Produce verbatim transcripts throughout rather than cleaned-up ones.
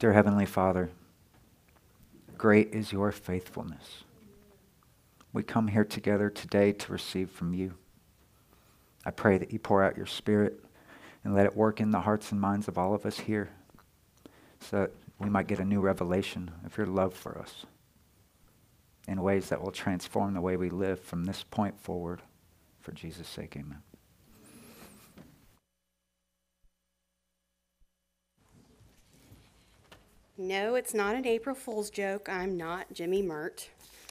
Dear Heavenly Father, great is your faithfulness. We come here together today to receive from you. I pray that you pour out your Spirit and let it work in the hearts and minds of all of us here so that we might get a new revelation of your love for us in ways that will transform the way we live from this point forward. For Jesus' sake, amen. No, it's not an April Fool's joke. I'm not Jimmy Mert.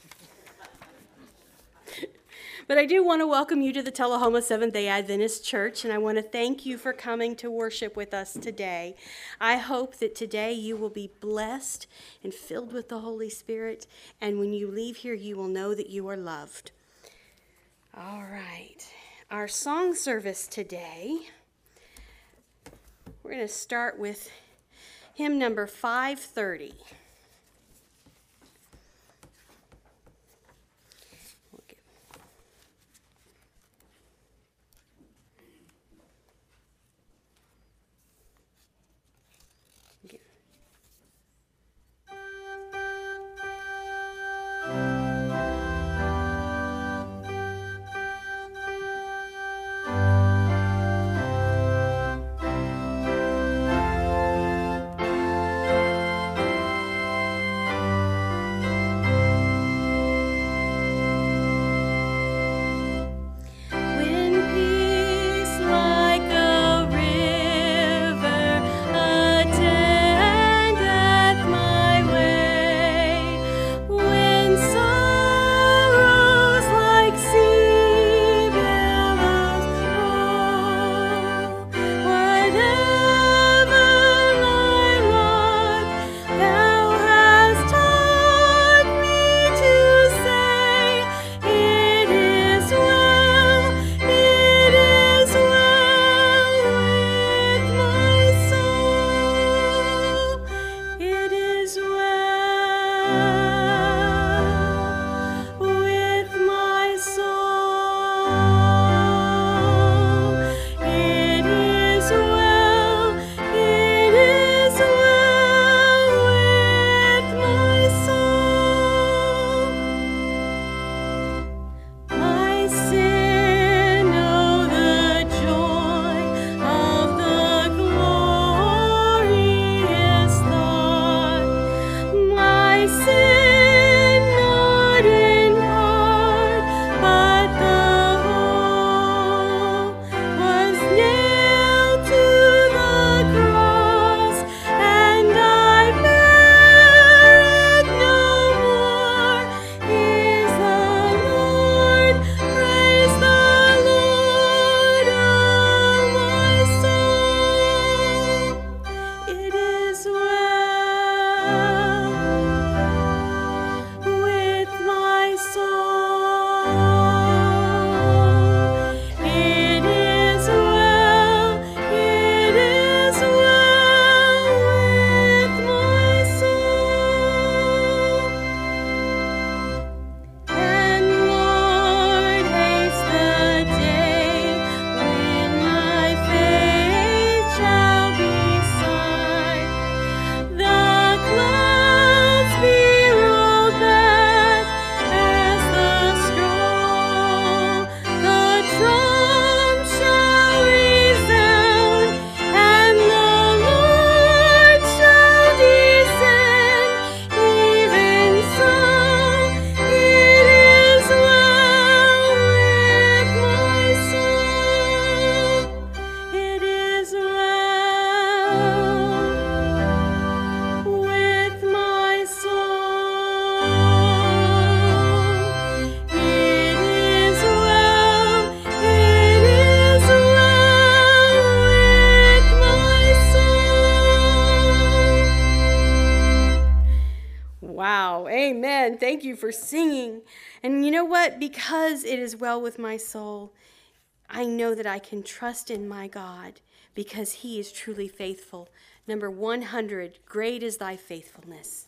But I do want to welcome you to the Tullahoma Seventh-day Adventist Church, and I want to thank you for coming to worship with us today. I hope that today you will be blessed and filled with the Holy Spirit, and when you leave here, you will know that you are loved. All right. Our song service today, we're going to start with hymn number five thirty. Amen. Thank you for singing. And you know what? Because it is well with my soul, I know that I can trust in my God because he is truly faithful. Number one hundred, great is thy faithfulness.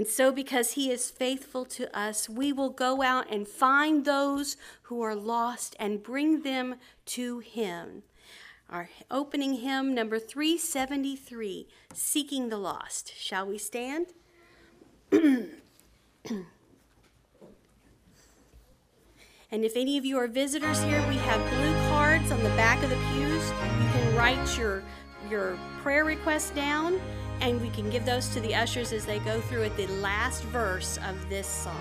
so because he is faithful to us, we will go out and find those who are lost and bring them to him. Our opening hymn, number three seventy-three, Seeking the Lost. Shall we stand? And if any of you are visitors here, we have blue cards on the back of the pews. You can write your, your prayer request down, and we can give those to the ushers as they go through at the last verse of this song.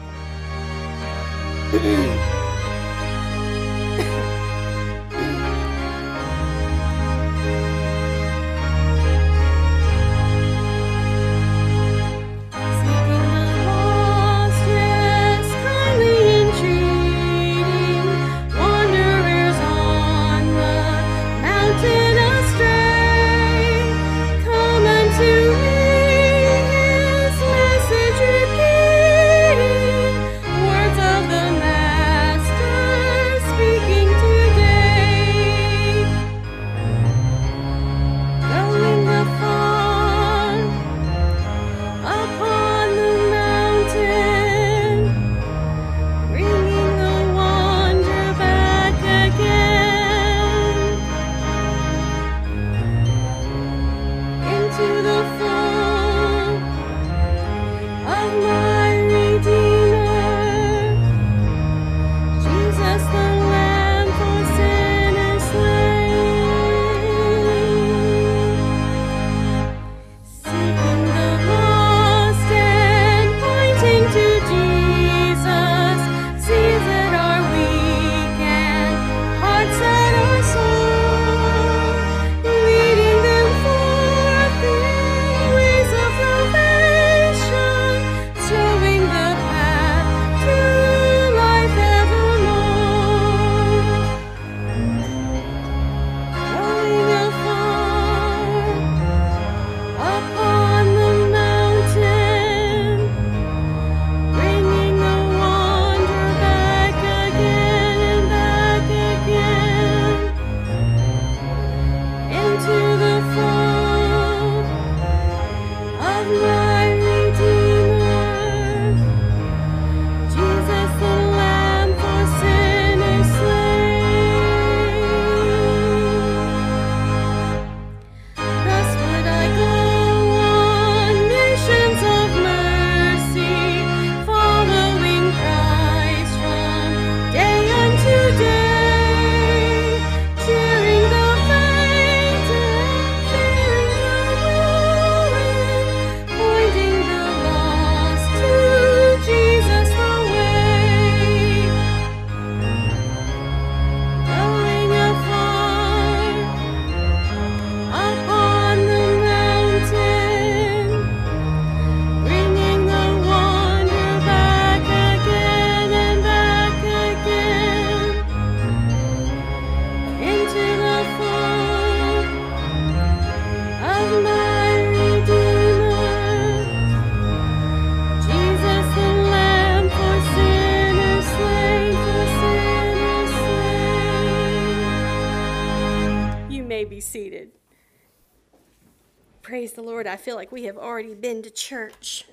Seated. Praise the Lord. I feel like we have already been to church.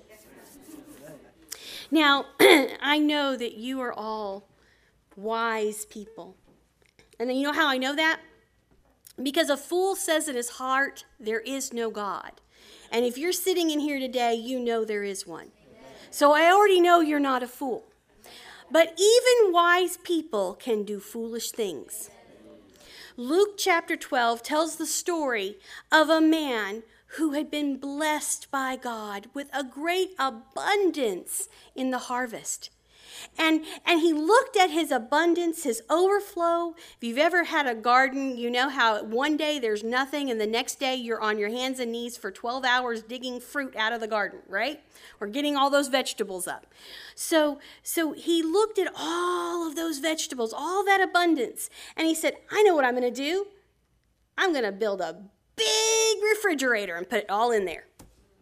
Now, I know that you are all wise people. And you know how I know that? Because a fool says in his heart, there is no God. And if you're sitting in here today, you know there is one. So I already know you're not a fool. But even wise people can do foolish things. Luke chapter twelve tells the story of a man who had been blessed by God with a great abundance in the harvest. And, and he looked at his abundance, his overflow. If you've ever had a garden, you know how one day there's nothing and the next day you're on your hands and knees for twelve hours digging fruit out of the garden, right? Or getting all those vegetables up. So, so he looked at all of those vegetables, all that abundance, and he said, I know what I'm going to do. I'm going to build a big refrigerator and put it all in there.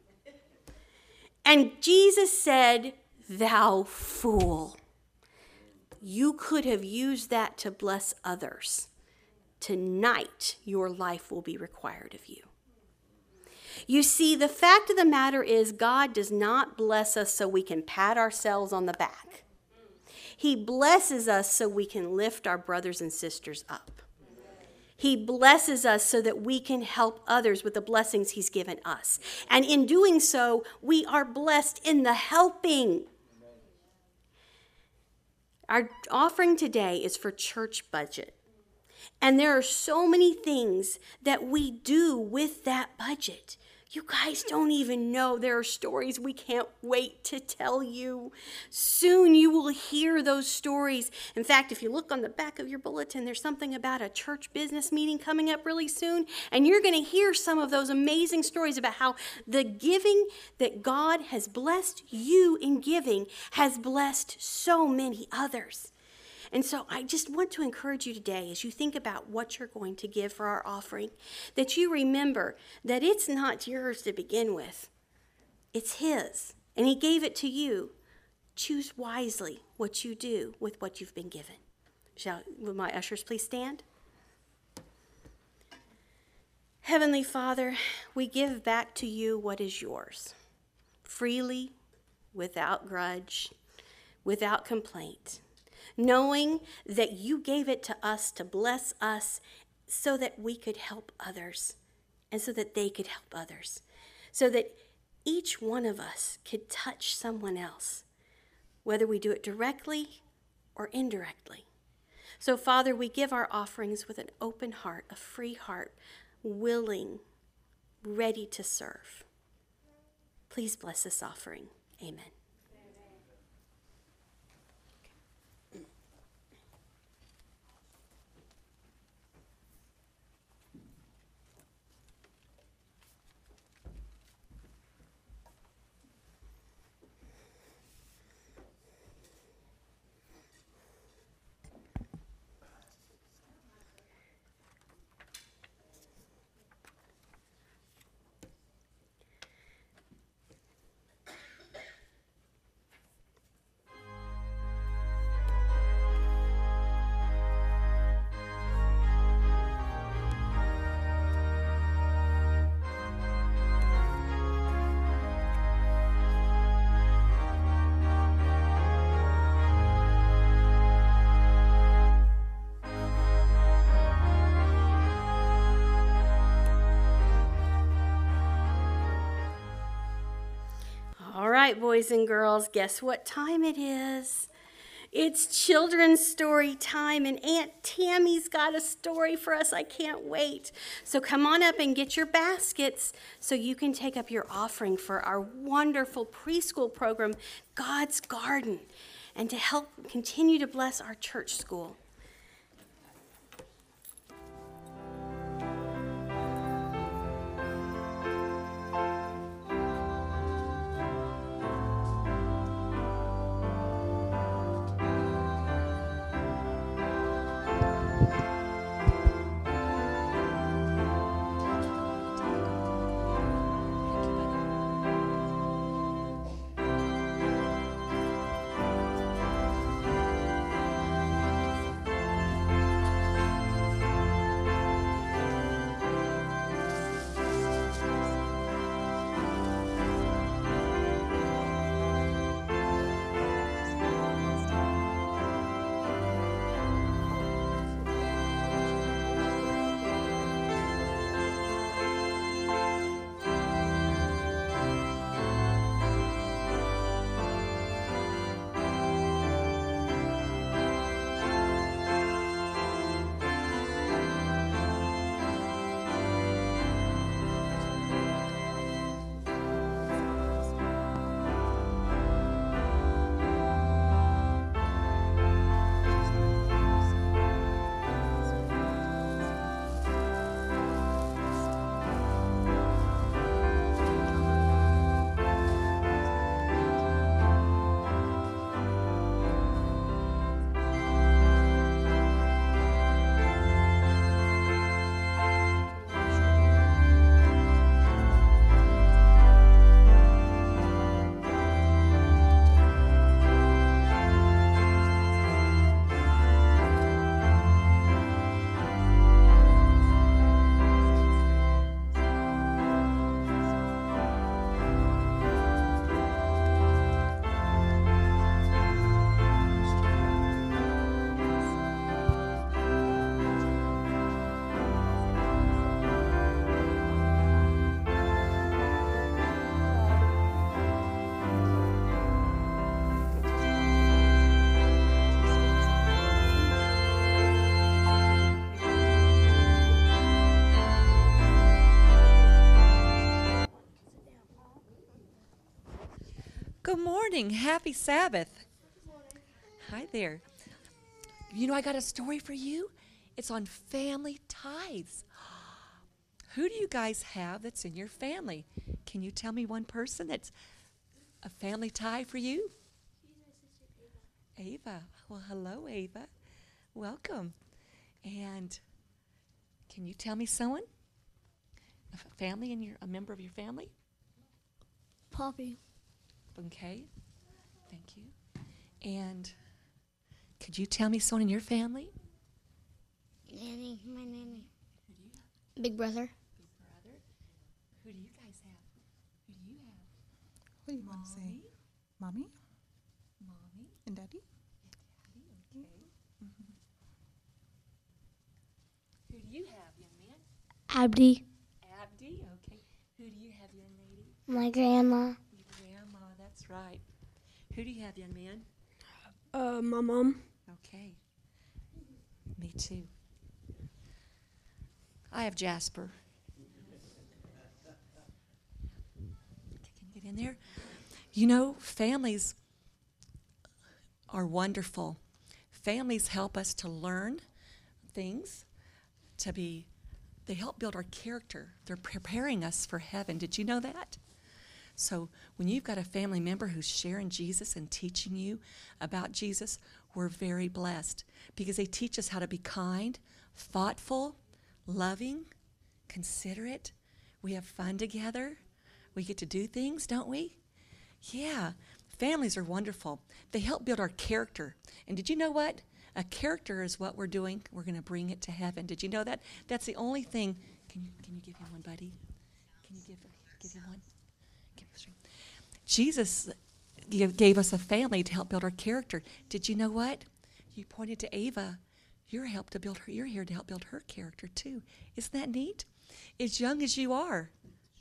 And Jesus said, thou fool, you could have used that to bless others. Tonight, your life will be required of you. You see, the fact of the matter is God does not bless us so we can pat ourselves on the back. He blesses us so we can lift our brothers and sisters up. He blesses us so that we can help others with the blessings he's given us. And in doing so, we are blessed in the helping. Our offering today is for church budget. And there are so many things that we do with that budget. You guys don't even know. There are stories we can't wait to tell you. Soon you will hear those stories. In fact, if you look on the back of your bulletin, there's something about a church business meeting coming up really soon. And you're going to hear some of those amazing stories about how the giving that God has blessed you in giving has blessed so many others. And so I just want to encourage you today, as you think about what you're going to give for our offering, that you remember that it's not yours to begin with. It's his, and he gave it to you. Choose wisely what you do with what you've been given. Shall, will my ushers please stand? Heavenly Father, we give back to you what is yours, freely, without grudge, without complaint, knowing that you gave it to us to bless us so that we could help others and so that they could help others, so that each one of us could touch someone else, whether we do it directly or indirectly. So, Father, we give our offerings with an open heart, a free heart, willing, ready to serve. Please bless this offering. Amen. All right, boys and girls, guess what time it is? It's children's story time, and Aunt Tammy's got a story for us. I can't wait. So come on up and get your baskets so you can take up your offering for our wonderful preschool program, God's Garden, and to help continue to bless our church school. Good morning. Happy Sabbath. Hi there. You know, I got a story for you. It's on family ties. Who do you guys have that's in your family? Can you tell me one person that's a family tie for you? Ava. Well, hello, Ava. Welcome. And can you tell me someone? A f- family and your a member of your family? Poppy. Okay. Thank you. And could you tell me someone in your family? Nanny, my nanny. Big brother. Big brother. Who do you guys have? Who do you have? What do you want to say? Mommy Mommy. and Daddy? Daddy. Okay. Mm-hmm. Who do you have, young man? Abdi. Abdi. Okay. Who do you have, young lady? My grandma. Your grandma. That's right. Who do you have, young man? Uh, my mom. Okay. Me too. I have Jasper. Can you get in there? You know, families are wonderful. Families help us to learn things, to be, they help build our character. They're preparing us for heaven. Did you know that? So when you've got a family member who's sharing Jesus and teaching you about Jesus, we're very blessed because they teach us how to be kind, thoughtful, loving, considerate. We have fun together. We get to do things, don't we? Yeah, families are wonderful. They help build our character. And did you know what? A character is what we're doing. We're going to bring it to heaven. Did you know that? That's the only thing. Can you can you give him one, buddy? Can you give give him one? Give him three. Jesus give, gave us a family to help build our character. Did you know what? You pointed to Ava. You're help to build her. You're here to help build her character too. Isn't that neat? As young as you are,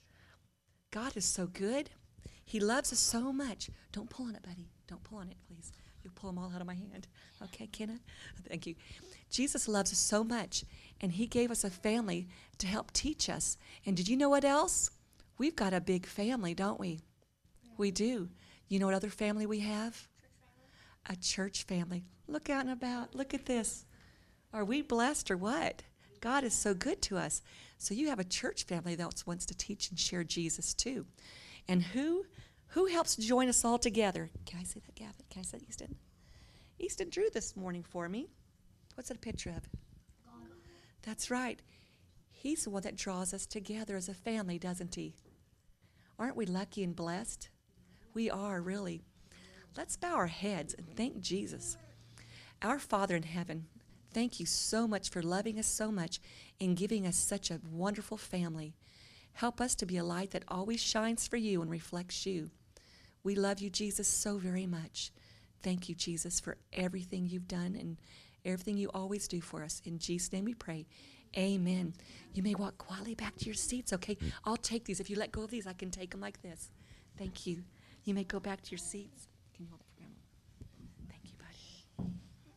God is so good. He loves us so much. Don't pull on it, buddy. Don't pull on it, please. You'll pull them all out of my hand. Okay, Kenna? Thank you. Jesus loves us so much, and he gave us a family to help teach us. And did you know what else? We've got a big family, don't we? Yeah. We do. You know what other family we have? Church a church family. Look out and about. Look at this. Are we blessed or what? God is so good to us. So you have a church family that wants to teach and share Jesus too. And who who helps join us all together? Can I say that, Gavin? Can I say that, Easton? Easton drew this morning for me. What's it a picture of? God. That's right. He's the one that draws us together as a family, doesn't he? Aren't we lucky and blessed? We are, really. Let's bow our heads and thank Jesus. Our Father in heaven, thank you so much for loving us so much and giving us such a wonderful family. Help us to be a light that always shines for you and reflects you. We love you, Jesus, so very much. Thank you, Jesus, for everything you've done and everything you always do for us. In Jesus' name we pray. Amen. You may walk quietly back to your seats, okay? I'll take these. If you let go of these, I can take them like this. Thank you. You may go back to your seats. Can you hold it for Grandma? Thank you, buddy.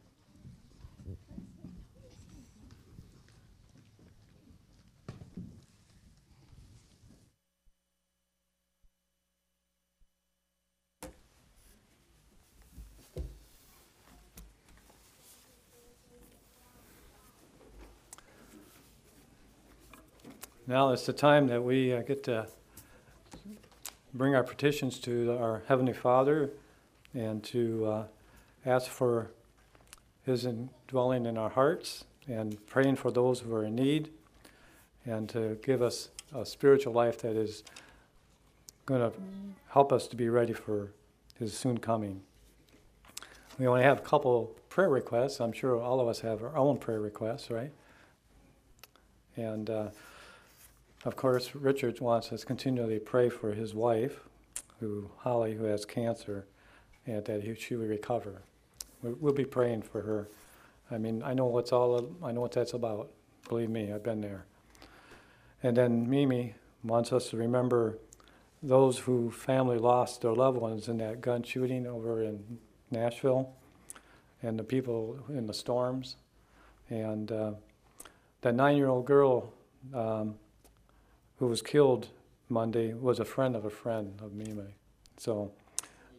Now it's the time that we uh, get to bring our petitions to our Heavenly Father and to uh, ask for His indwelling in our hearts and praying for those who are in need and to give us a spiritual life that is going to help us to be ready for His soon coming. We only have a couple prayer requests. I'm sure all of us have our own prayer requests, right? And uh, of course, Richard wants us continually pray for his wife, who Holly, who has cancer, and that he, she will recover. We, we'll be praying for her. I mean, I know what's all. I know what that's about. Believe me, I've been there. And then Mimi wants us to remember those who family lost their loved ones in that gun shooting over in Nashville, and the people in the storms, and uh, that nine-year-old girl. Um, who was killed Monday was a friend of a friend of Mimi. So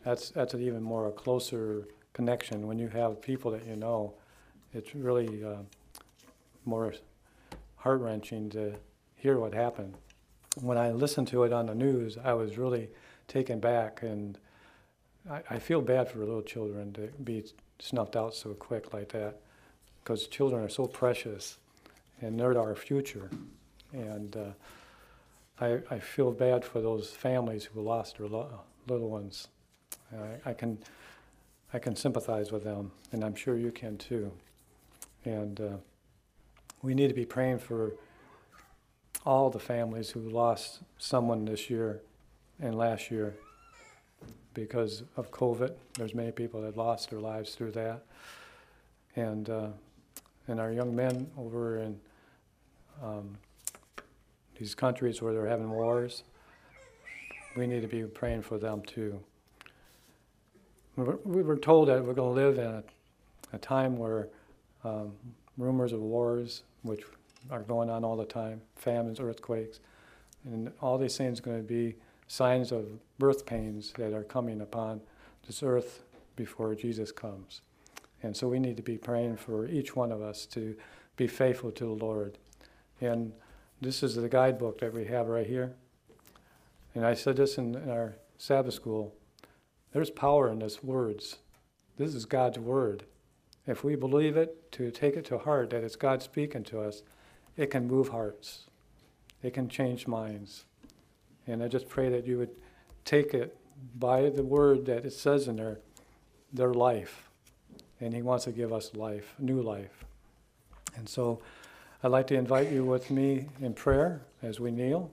that's that's an even more a closer connection when you have people that you know. It's really uh, more heart-wrenching to hear what happened. When I listened to it on the news, I was really taken back, and I, I feel bad for little children to be snuffed out so quick like that, because children are so precious, and they're our future. And uh, I, I feel bad for those families who lost their lo- little ones. I, I can I can sympathize with them, and I'm sure you can too. And uh, we need to be praying for all the families who lost someone this year and last year because of COVID. There's many people that lost their lives through that. And uh, and our young men over in um, these countries where they're having wars, we need to be praying for them too. We were, we were told that we're going to live in a, a time where um, rumors of wars, which are going on all the time, famines, earthquakes, and all these things are going to be signs of birth pains that are coming upon this earth before Jesus comes. And so we need to be praying for each one of us to be faithful to the Lord. And this is the guidebook that we have right here. And I said this in, in our Sabbath school. There's power in these words. This is God's word. If we believe it, to take it to heart, that it's God speaking to us, it can move hearts. It can change minds. And I just pray that you would take it by the word that it says in there, their life. And he wants to give us life, new life. And so I'd like to invite you with me in prayer as we kneel.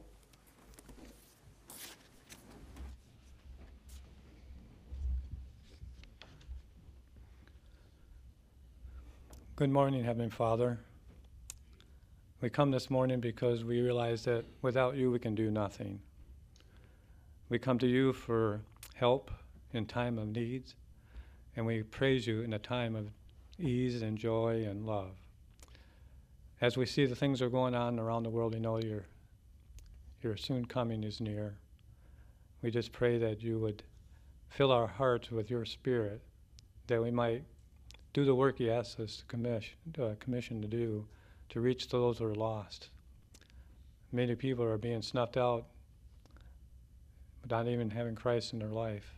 Good morning, Heavenly Father. We come this morning because we realize that without you we can do nothing. We come to you for help in time of needs, and we praise you in a time of ease and joy and love. As we see the things that are going on around the world, we know your, your soon coming is near. We just pray that you would fill our hearts with your spirit, that we might do the work you asked us to commission, uh, commission to do, to reach those who are lost. Many people are being snuffed out without even having Christ in their life.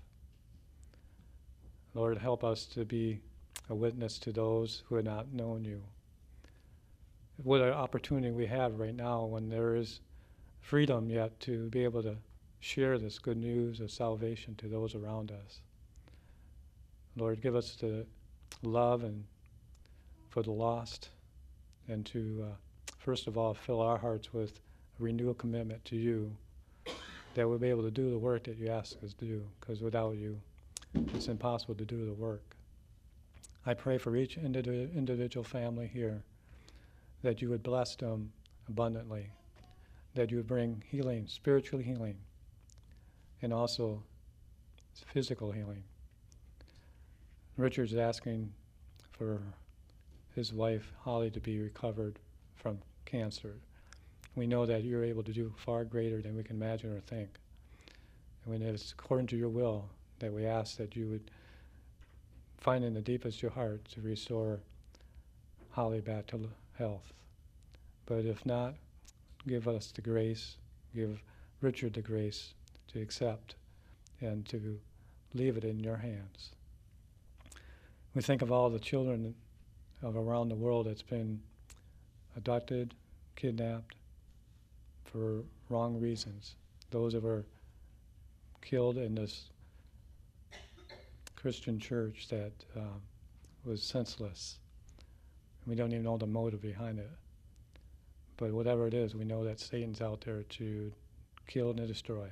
Lord, help us to be a witness to those who have not known you. What an opportunity we have right now when there is freedom yet to be able to share this good news of salvation to those around us. Lord, give us the love and for the lost, and to uh, first of all fill our hearts with a renewal commitment to you, that we'll be able to do the work that you ask us to do, because without you it's impossible to do the work. I pray for each indi- individual family here that you would bless them abundantly, that you would bring healing, spiritual healing, and also physical healing. Richard's asking for his wife, Holly, to be recovered from cancer. We know that you're able to do far greater than we can imagine or think. And when it's according to your will, that we ask that you would find in the deepest of your heart to restore Holly back to health. But if not, give us the grace, give Richard the grace to accept and to leave it in your hands. We think of all the children of around the world that's been abducted, kidnapped for wrong reasons. Those that were killed in this Christian church that uh, was senseless. We don't even know the motive behind it. But whatever it is, we know that Satan's out there to kill and to destroy.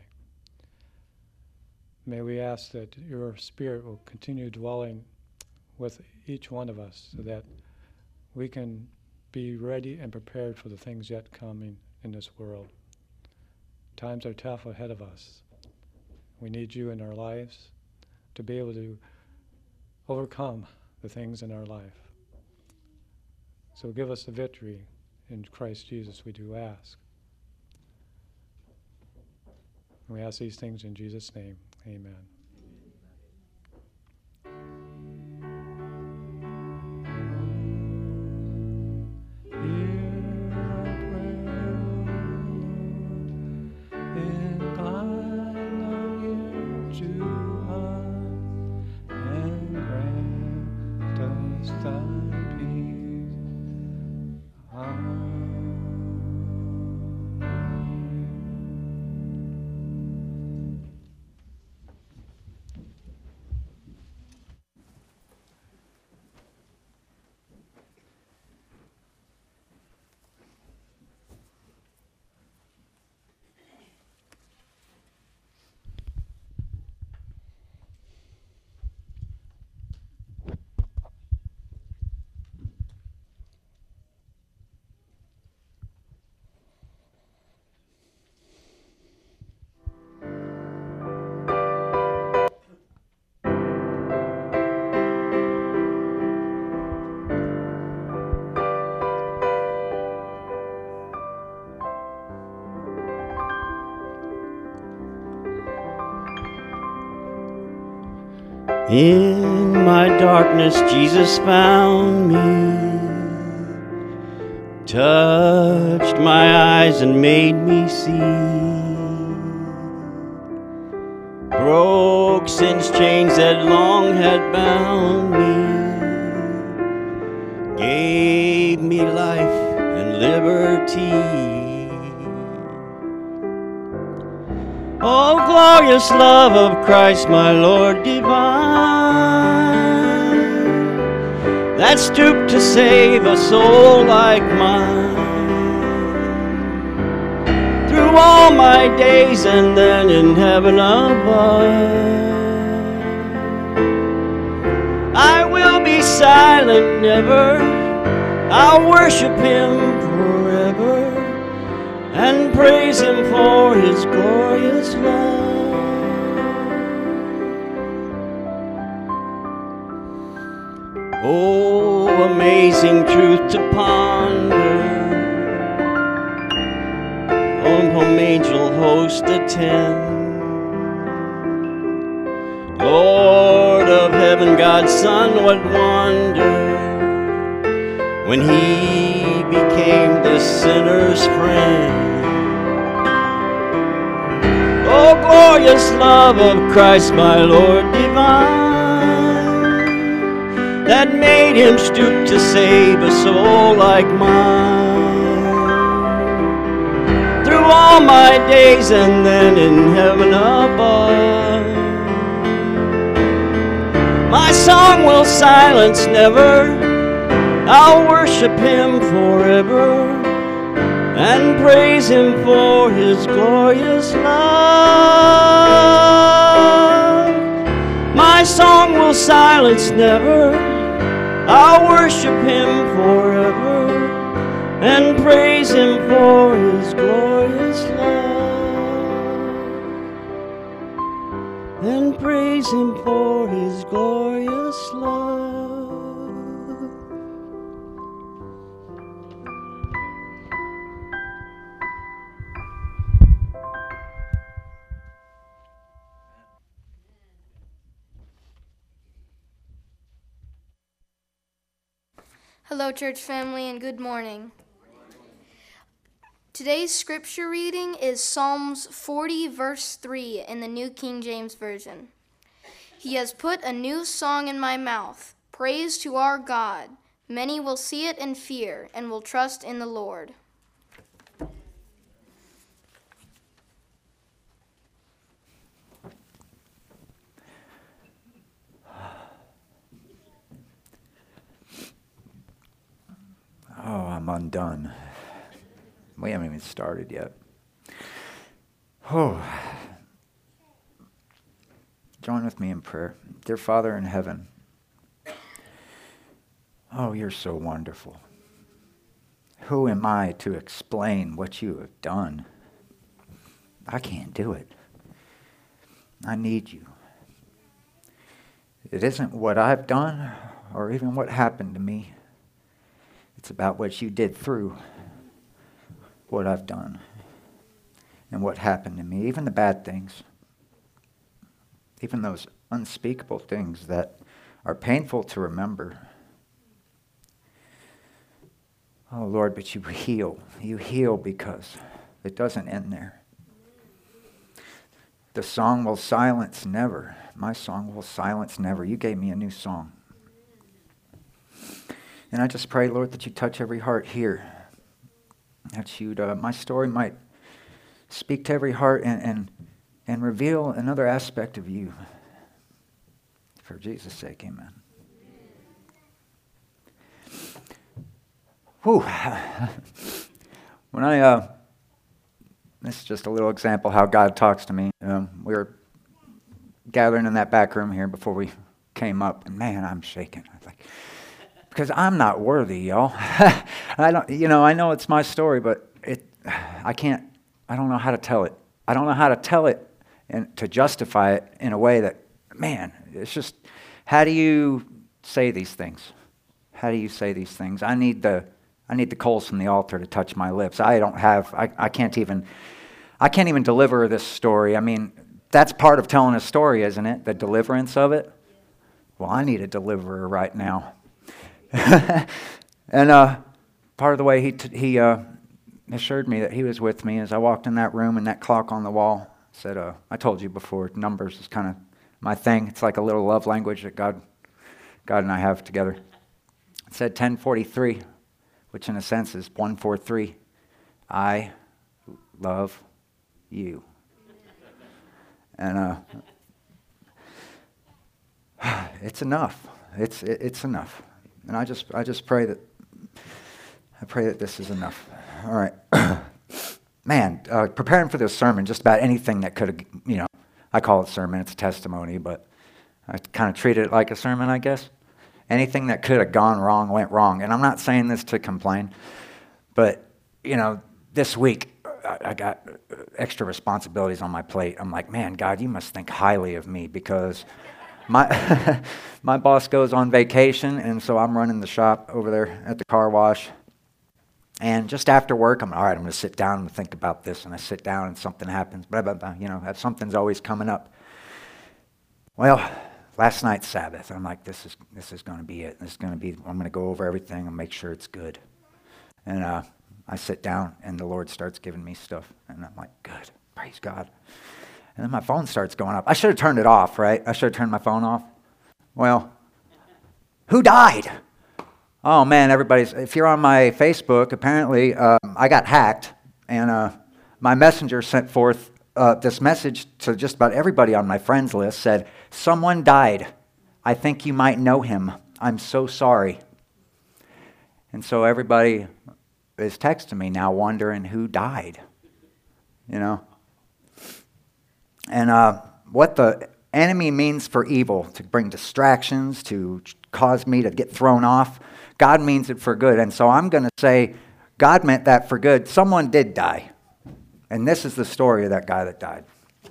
May we ask that your Spirit will continue dwelling with each one of us so that we can be ready and prepared for the things yet coming in this world. Times are tough ahead of us. We need you in our lives to be able to overcome the things in our life. So give us the victory in Christ Jesus, we do ask. And we ask these things in Jesus' name. Amen. In my darkness, Jesus found me, touched my eyes and made me see, broke sin's chains that long had bound me, gave me life and liberty. Oh, glorious love of Christ, my Lord divine, that stooped to save a soul like mine. Through all my days and then in heaven above, I will be silent never, I'll worship Him forever and praise Him for His glorious love. Oh, amazing truth to ponder, on whom angel host attend. Lord of heaven, God's Son, what wonder when He became this sinner's friend. Oh, glorious love of Christ, my Lord divine, that made Him stoop to save a soul like mine. Through all my days and then in heaven above, my song will silence never, I'll worship Him forever and praise Him for His glorious love. My song will silence never, I'll worship Him forever and praise Him for His glorious love. And praise Him for His glorious love. Hello, church family, and good morning. Today's scripture reading is Psalms forty, verse three in the New King James Version. He has put a new song in my mouth, praise to our God. Many will see it and fear, and will trust in the Lord. Oh, I'm undone. We haven't even started yet. Oh. Join with me in prayer. Dear Father in heaven, oh, you're so wonderful. Who am I to explain what you have done? I can't do it. I need you. It isn't what I've done or even what happened to me. It's about what you did through what I've done and what happened to me, even the bad things, even those unspeakable things that are painful to remember. Oh, Lord, but you heal. You heal because it doesn't end there. The song will silence never. My song will silence never. You gave me a new song. And I just pray, Lord, that you touch every heart here. That you'd, uh, my story might speak to every heart and, and, and reveal another aspect of you. For Jesus' sake, amen. Whew. When I, uh, this is just a little example how God talks to me. Um, we were gathering in that back room here before we came up, and man, I'm shaking. I was like, because I'm not worthy, y'all. I don't, you know, I know it's my story, but it, I can't, I don't know how to tell it. I don't know how to tell it and to justify it in a way that, man, it's just, how do you say these things? How do you say these things? I need the, I need the coals from the altar to touch my lips. I don't have, I, I can't even, I can't even deliver this story. I mean, that's part of telling a story, isn't it? The deliverance of it. well, I need a deliverer right now. And uh, part of the way he t- he uh, assured me that he was with me as I walked in that room, and that clock on the wall said, uh, I told you before, numbers is kind of my thing. It's like a little love language that God, God and I have together. It said ten forty-three, which in a sense is one forty-three. I love you. And uh, it's enough. It's it, it's enough. And I just I just pray that I pray that this is enough. All right. Man, uh, preparing for this sermon, just about anything that could have, you know, I call it sermon, it's a testimony, but I kind of treated it like a sermon, I guess. Anything that could have gone wrong went wrong. And I'm not saying this to complain, but, you know, this week I, I got extra responsibilities on my plate. I'm like, man, God, you must think highly of me because my my boss goes on vacation, and so I'm running the shop over there at the car wash. And just after work, I'm all right, I'm going to sit down and think about this. And I sit down and something happens, blah, blah, blah. You know, something's always coming up. Well, last night's Sabbath. I'm like, this is this is going to be it. This is going to be, I'm going to go over everything and make sure it's good. And uh, I sit down, and the Lord starts giving me stuff. And I'm like, good, praise God. And then my phone starts going up. I should have turned it off, right? I should have turned my phone off. Well, who died? Oh, man, everybody's, if you're on my Facebook, apparently um, I got hacked, and uh, my messenger sent forth uh, this message to just about everybody on my friends list, said, someone died. I think you might know him. I'm so sorry. And so everybody is texting me now wondering who died, you know. And uh, what the enemy means for evil, to bring distractions, to cause me to get thrown off, God means it for good. And so I'm going to say God meant that for good. Someone did die. And this is the story of that guy that died.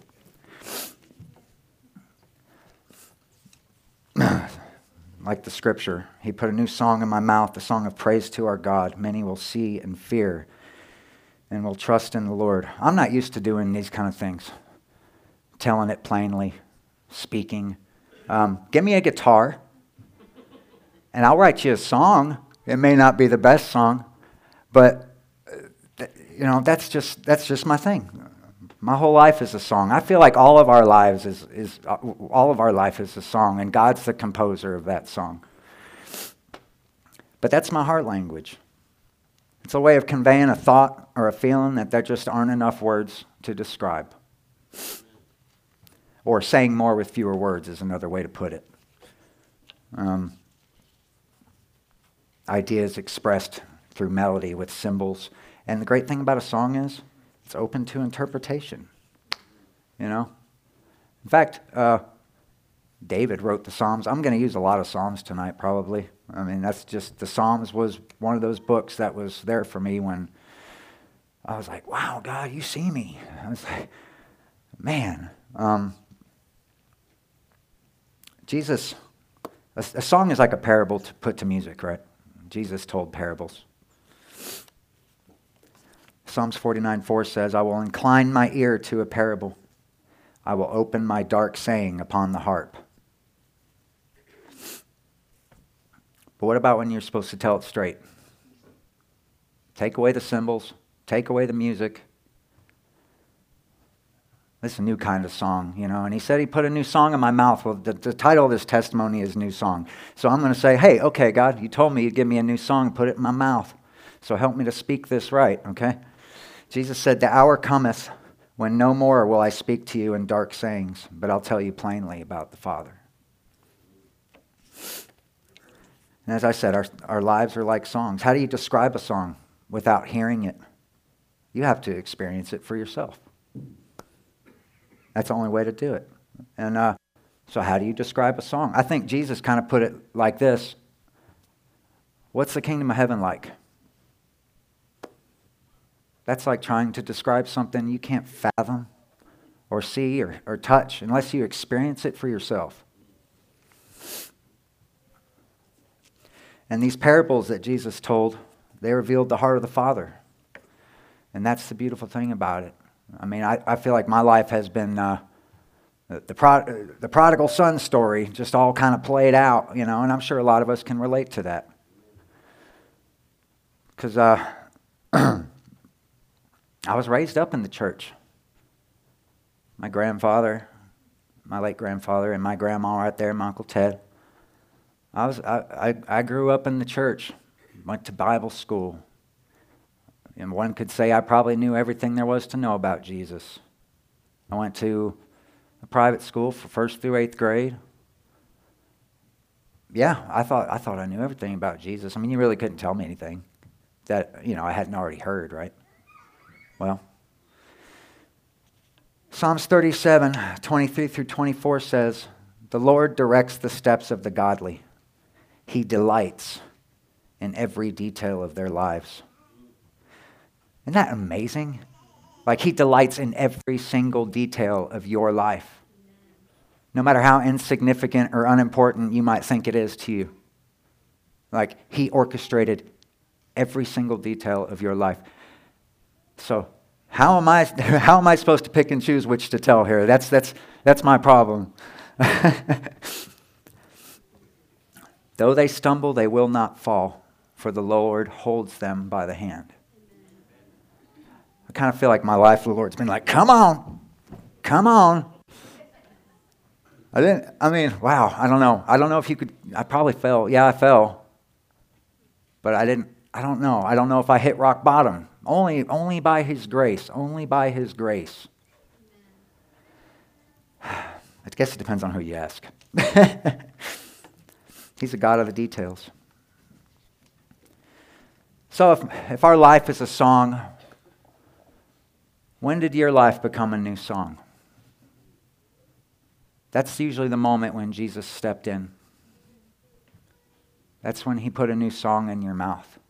Like the scripture, he put a new song in my mouth, a song of praise to our God. Many will see and fear and will trust in the Lord. I'm not used to doing these kind of things. Telling it plainly, speaking. Um, give me a guitar, and I'll write you a song. It may not be the best song, but uh, you know that's just that's just my thing. My whole life is a song. I feel like all of our lives is is uh, all of our life is a song, and God's the composer of that song. But that's my heart language. It's a way of conveying a thought or a feeling that there just aren't enough words to describe. Or saying more with fewer words is another way to put it. Um, ideas expressed through melody with symbols. And the great thing about a song is it's open to interpretation. You know? In fact, uh, David wrote the Psalms. I'm going to use a lot of Psalms tonight probably. I mean, that's just, the Psalms was one of those books that was there for me when I was like, wow, God, you see me. I was like, man. Um, Jesus, a, a song is like a parable to put to music, right? Jesus told parables. Psalms forty-nine four says, I will incline my ear to a parable. I will open my dark saying upon the harp. But what about when you're supposed to tell it straight? Take away the cymbals, take away the music. This is a new kind of song, you know. And he said he put a new song in my mouth. Well, the, the title of this testimony is New Song. So I'm going to say, hey, okay, God, you told me you'd give me a new song, put it in my mouth. So help me to speak this right, okay? Jesus said, the hour cometh when no more will I speak to you in dark sayings, but I'll tell you plainly about the Father. And as I said, our, our lives are like songs. How do you describe a song without hearing it? You have to experience it for yourself. That's the only way to do it. And uh, so how do you describe a song? I think Jesus kind of put it like this. What's the kingdom of heaven like? That's like trying to describe something you can't fathom or see or, or touch unless you experience it for yourself. And these parables that Jesus told, they revealed the heart of the Father. And that's the beautiful thing about it. I mean, I, I feel like my life has been uh, the, the, pro, the prodigal son story just all kind of played out, you know, and I'm sure a lot of us can relate to that. Because uh, I was raised up in the church. My grandfather, my late grandfather, and my grandma right there, my Uncle Ted. I was I, I, I grew up in the church, went to Bible school. And one could say I probably knew everything there was to know about Jesus. I went to a private school for first through eighth grade. Yeah, I thought I thought I knew everything about Jesus. I mean, you really couldn't tell me anything that, you know, I hadn't already heard, right? Well, Psalms thirty-seven, twenty-three through twenty-four says, "The Lord directs the steps of the godly. He delights in every detail of their lives." Isn't that amazing? Like, he delights in every single detail of your life. No matter how insignificant or unimportant you might think it is to you. Like, he orchestrated every single detail of your life. So, how am I how am I supposed to pick and choose which to tell here? That's that's that's my problem. Though they stumble, they will not fall, for the Lord holds them by the hand. I kind of feel like my life, the Lord's been like, come on, come on. I didn't, I mean, wow, I don't know. I don't know if you could, I probably fell. Yeah, I fell. But I didn't, I don't know. I don't know if I hit rock bottom. Only, only by His grace, only by His grace. I guess it depends on who you ask. He's a God of the details. So if, if our life is a song, when did your life become a new song? That's usually the moment when Jesus stepped in. That's when He put a new song in your mouth.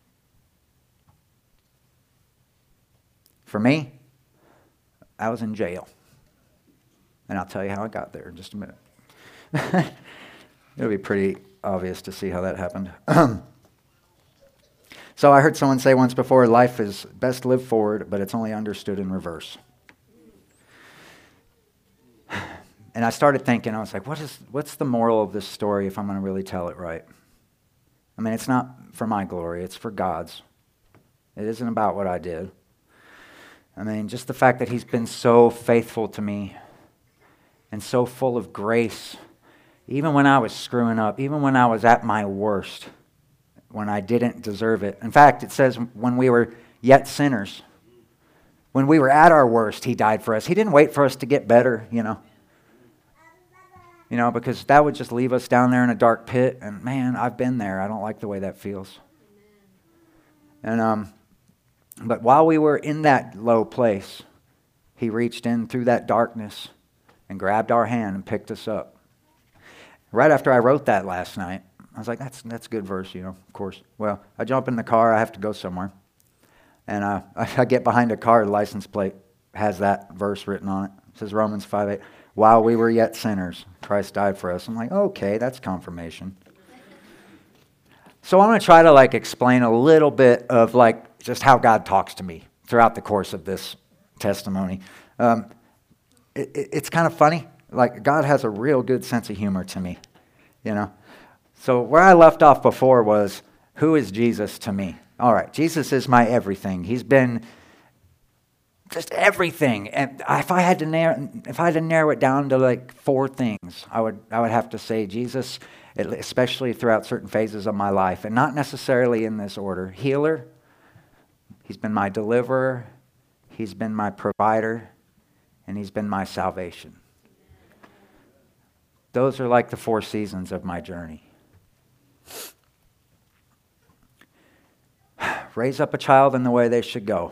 For me, I was in jail. And I'll tell you how I got there in just a minute. It'll be pretty obvious to see how that happened. So I heard someone say once before, life is best lived forward, but it's only understood in reverse. And I started thinking, I was like, what is, what's the moral of this story if I'm going to really tell it right? I mean, it's not for my glory, it's for God's. It isn't about what I did. I mean, just the fact that He's been so faithful to me and so full of grace, even when I was screwing up, even when I was at my worst, when I didn't deserve it. In fact, it says when we were yet sinners, when we were at our worst, He died for us. He didn't wait for us to get better, you know. You know, because that would just leave us down there in a dark pit. And man, I've been there. I don't like the way that feels. And um, but while we were in that low place, He reached in through that darkness and grabbed our hand and picked us up. Right after I wrote that last night, I was like, that's that's a good verse, you know, of course. Well, I jump in the car, I have to go somewhere. And uh, I get behind a car, the license plate has that verse written on it. It says Romans five eight, while we were yet sinners, Christ died for us. I'm like, okay, that's confirmation. So I'm going to try to like explain a little bit of like just how God talks to me throughout the course of this testimony. Um, it, it, it's kind of funny. Like God has a real good sense of humor to me, you know. So where I left off before was, who is Jesus to me? All right, Jesus is my everything. He's been just everything. And if I had to narrow, if I had to narrow it down to like four things, I would I would have to say Jesus, especially throughout certain phases of my life, and not necessarily in this order. Healer. He's been my deliverer. He's been my provider, and He's been my salvation. Those are like the four seasons of my journey. Raise up a child in the way they should go.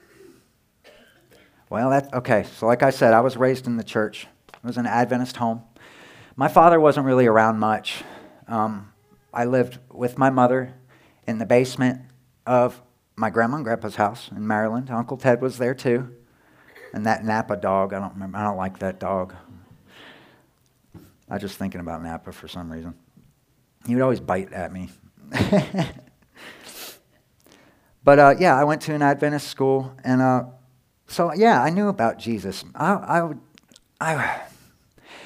Well, that's okay. So like I said, I was raised in the church. It was an Adventist home. My father wasn't really around much. Um, I lived with my mother in the basement of my grandma and grandpa's house in Maryland. Uncle Ted was there too. And that Napa dog, I don't remember. I don't like that dog. I was just thinking about Napa for some reason. He would always bite at me. But uh, yeah, I went to an Adventist school, and uh, so yeah, I knew about Jesus. I, I would, I,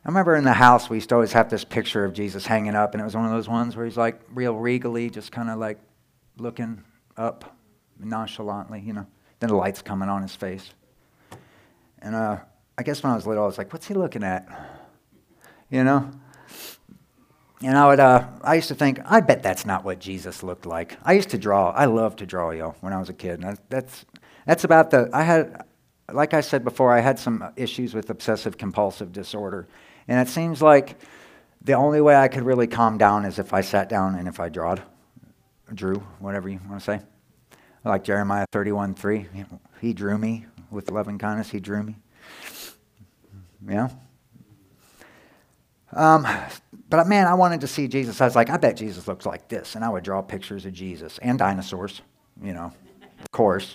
I remember in the house, we used to always have this picture of Jesus hanging up, and it was one of those ones where he's like real regally, just kind of like looking up nonchalantly, you know. Then the light's coming on his face. And uh, I guess when I was little, I was like, what's he looking at? You know? And I would, uh, I used to think, I bet that's not what Jesus looked like. I used to draw. I loved to draw, y'all, when I was a kid. And that, that's, that's about the, I had, like I said before, I had some issues with obsessive compulsive disorder. And it seems like the only way I could really calm down is if I sat down and if I drawed, drew, whatever you want to say. Like Jeremiah thirty-one three, he drew me with love and kindness, he drew me. Yeah. Um, but man, I wanted to see Jesus. I was like, I bet Jesus looks like this. And I would draw pictures of Jesus and dinosaurs, you know, of course.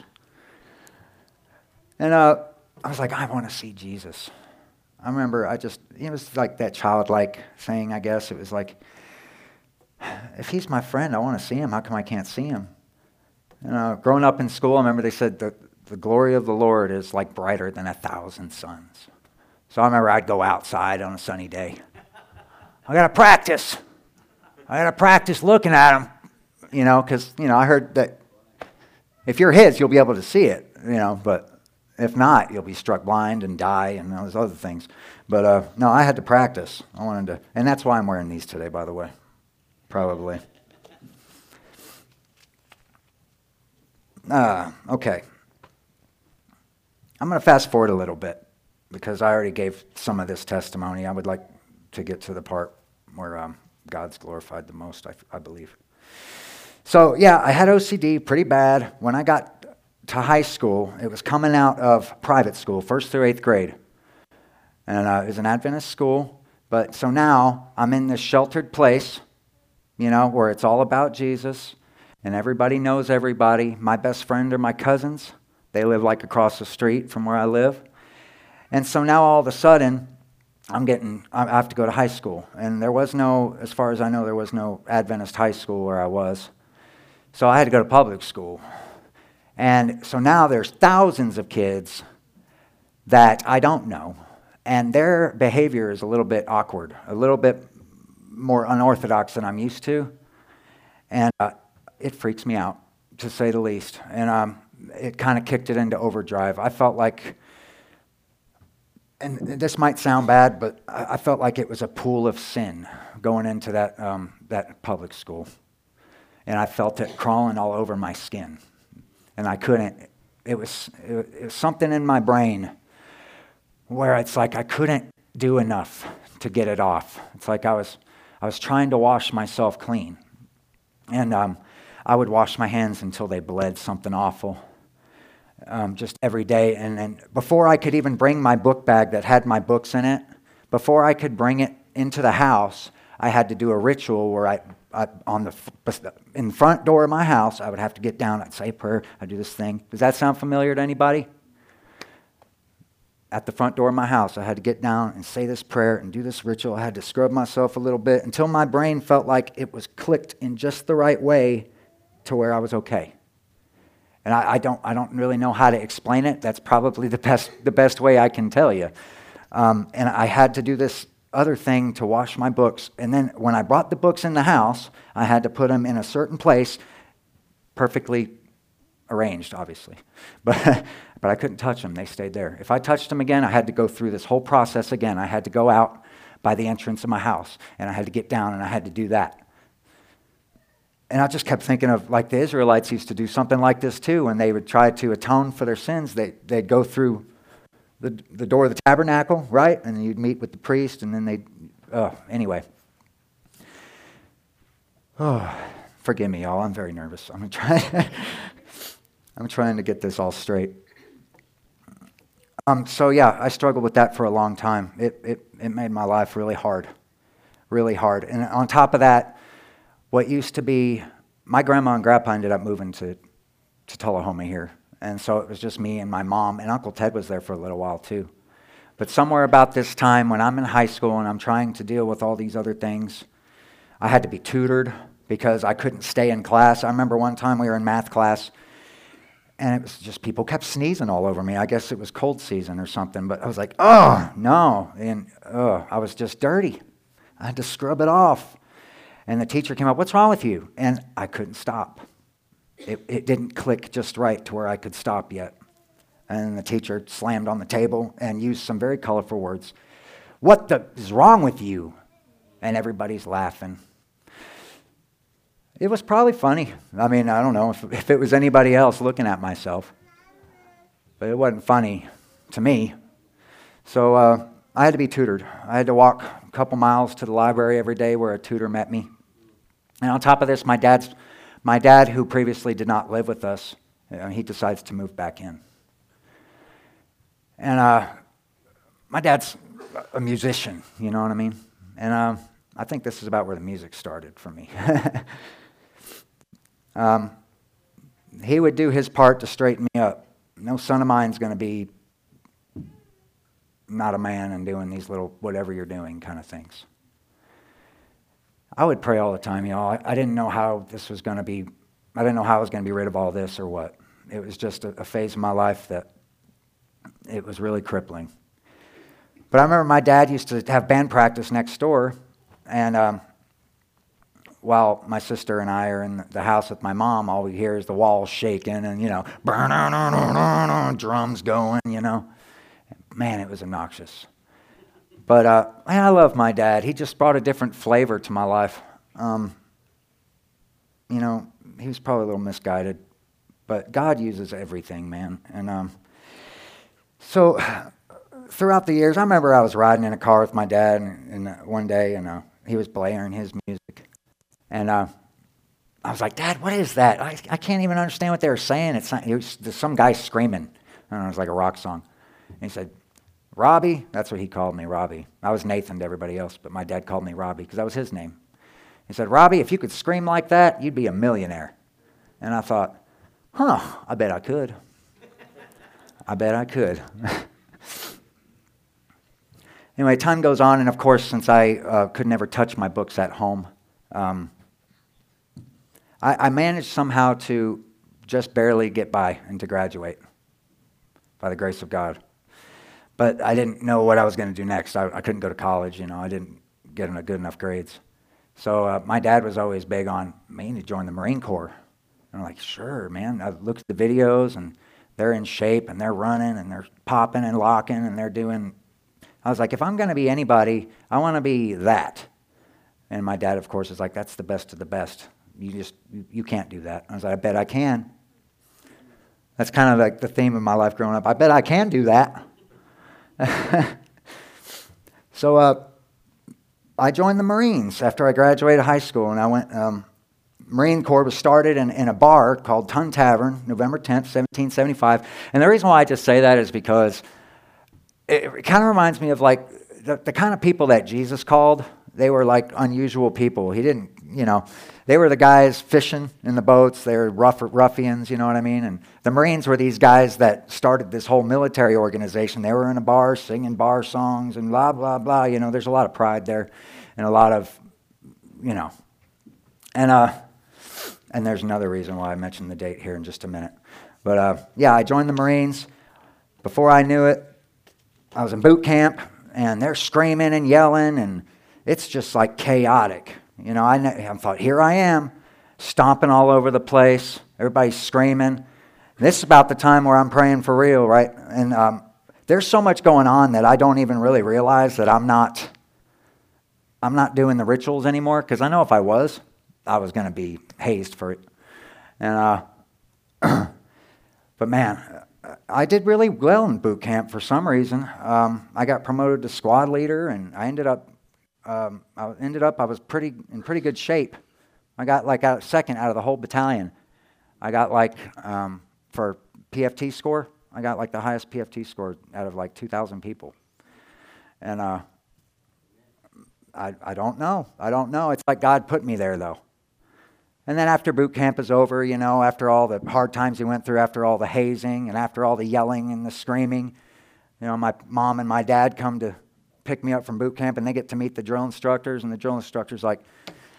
And uh, I was like, I want to see Jesus. I remember I just, it was like that childlike thing, I guess. It was like, if he's my friend, I want to see him. How come I can't see him? You know, growing up in school, I remember they said the, the glory of the Lord is like brighter than a thousand suns. So I remember I'd go outside on a sunny day. I got to practice. I got to practice looking at him, you know, because, you know, I heard that if you're his, you'll be able to see it, you know, but if not, you'll be struck blind and die and all those other things. But, uh, no, I had to practice. I wanted to, and that's why I'm wearing these today, by the way, probably. Uh, okay. I'm going to fast forward a little bit because I already gave some of this testimony. I would like to get to the part where um, God's glorified the most, I, I believe. So, yeah, I had O C D pretty bad. When I got to high school, it was coming out of private school, first through eighth grade. And uh, it was an Adventist school. But so now I'm in this sheltered place, you know, where it's all about Jesus. And everybody knows everybody. My best friend are my cousins. They live like across the street from where I live. And so now all of a sudden, I'm getting, I have to go to high school. And there was no, as far as I know, there was no Adventist high school where I was. So I had to go to public school. And so now there's thousands of kids that I don't know. And their behavior is a little bit awkward, a little bit more unorthodox than I'm used to. And uh, it freaks me out, to say the least. And um, it kind of kicked it into overdrive. I felt like, and this might sound bad, but I felt like it was a pool of sin going into that um, that public school. And I felt it crawling all over my skin. And I couldn't, it was, it was something in my brain where it's like I couldn't do enough to get it off. It's like I was I was trying to wash myself clean. And um, I would wash my hands until they bled something awful. Um, just every day. And, and before I could even bring my book bag that had my books in it, before I could bring it into the house, I had to do a ritual where I, I on the in the front door of my house, I would have to get down, I'd say a prayer, I'd do this thing. Does that sound familiar to anybody? At the front door of my house, I had to get down and say this prayer and do this ritual. I had to scrub myself a little bit until my brain felt like it was clicked in just the right way to where I was okay. And I, I don't I don't really know how to explain it. That's probably the best the best way I can tell you. Um, and I had to do this other thing to wash my books. And then when I brought the books in the house, I had to put them in a certain place, perfectly arranged, obviously. But but I couldn't touch them. They stayed there. If I touched them again, I had to go through this whole process again. I had to go out by the entrance of my house, and I had to get down, and I had to do that. And I just kept thinking of, like, the Israelites used to do something like this too. When they would try to atone for their sins, they, they'd go through the, the door of the tabernacle, right? And then you'd meet with the priest, and then they'd, oh, anyway. Oh, forgive me, y'all. I'm very nervous. I'm trying, I'm trying to get this all straight. Um, so, yeah, I struggled with that for a long time. It, it, it made my life really hard, really hard. And on top of that, what used to be, my grandma and grandpa ended up moving to, to Tullahoma here. And so it was just me and my mom, and Uncle Ted was there for a little while too. But somewhere about this time when I'm in high school and I'm trying to deal with all these other things, I had to be tutored because I couldn't stay in class. I remember one time we were in math class, and it was just people kept sneezing all over me. I guess it was cold season or something, but I was like, oh, no. And oh, I was just dirty. I had to scrub it off. And the teacher came up, what's wrong with you? And I couldn't stop. It, it didn't click just right to where I could stop yet. And the teacher slammed on the table and used some very colorful words. What the is wrong with you? And everybody's laughing. It was probably funny. I mean, I don't know if, if it was anybody else looking at myself. But it wasn't funny to me. So uh, I had to be tutored. I had to walk a couple miles to the library every day where a tutor met me. And on top of this, my dad's, my dad, who previously did not live with us, you know, he decides to move back in. And uh, my dad's a musician, you know what I mean? And uh, I think this is about where the music started for me. um, he would do his part to straighten me up. No son of mine's going to be not a man and doing these little whatever you're doing kind of things. I would pray all the time, you know. I, I didn't know how this was going to be. I didn't know how I was going to be rid of all this or what. It was just a, a phase of my life that it was really crippling. But I remember my dad used to have band practice next door, and um, while my sister and I are in the house with my mom, all we hear is the walls shaking and, you know, drums going, you know. Man, it was obnoxious. But uh, man, I love my dad. He just brought a different flavor to my life. Um, you know, he was probably a little misguided, but God uses everything, man. And um, so throughout the years, I remember I was riding in a car with my dad and, and uh, one day, and uh, he was blaring his music. And uh, I was like, Dad, what is that? I, I can't even understand what they were saying. It's not, it was, there's some guy screaming. I don't know, it was like a rock song. And he said, Robbie, that's what he called me, Robbie. I was Nathan to everybody else, but my dad called me Robbie because that was his name. He said, Robbie, if you could scream like that, you'd be a millionaire. And I thought, huh, I bet I could. I bet I could. Anyway, time goes on, and of course, since I uh, could never touch my books at home, um, I, I managed somehow to just barely get by and to graduate by the grace of God. But I didn't know what I was going to do next. I, I couldn't go to college, you know. I didn't get in a good enough grades. So uh, my dad was always big on me to join the Marine Corps. And I'm like, sure, man. I looked at the videos, and they're in shape, and they're running, and they're popping and locking, and they're doing... I was like, if I'm going to be anybody, I want to be that. And my dad, of course, is like, that's the best of the best. You just, you, you can't do that. I was like, I bet I can. That's kind of like the theme of my life growing up. I bet I can do that. So uh, I joined the Marines after I graduated high school, and I went. Um, Marine Corps was started in, in a bar called Tun Tavern, November tenth, seventeen seventy-five. And the reason why I just say that is because it, it kind of reminds me of like the, the kind of people that Jesus called. They were like unusual people. He didn't, you know, they were the guys fishing in the boats. They were rough, ruffians, you know what I mean? And the Marines were these guys that started this whole military organization. They were in a bar singing bar songs and blah, blah, blah. You know, there's a lot of pride there and a lot of, you know. And uh, and there's another reason why I mentioned the date here in just a minute. But uh, yeah, I joined the Marines. Before I knew it, I was in boot camp, and they're screaming and yelling, and it's just like chaotic. You know, I, I thought, here I am, stomping all over the place. Everybody's screaming. This is about the time where I'm praying for real, right? And um, there's so much going on that I don't even really realize that I'm not, I'm not doing the rituals anymore. Because I know if I was, I was going to be hazed for it. And uh, but man, I did really well in boot camp for some reason. Um, I got promoted to squad leader, and I ended up. Um, I ended up, I was pretty in pretty good shape. I got like out second out of the whole battalion. I got like, um, for P F T score, I got like the highest P F T score out of like two thousand people. And uh, I, I don't know. I don't know. It's like God put me there though. And then after boot camp is over, you know, after all the hard times he went through, after all the hazing and after all the yelling and the screaming, you know, my mom and my dad come to pick me up from boot camp, and they get to meet the drill instructors, and the drill instructor's like,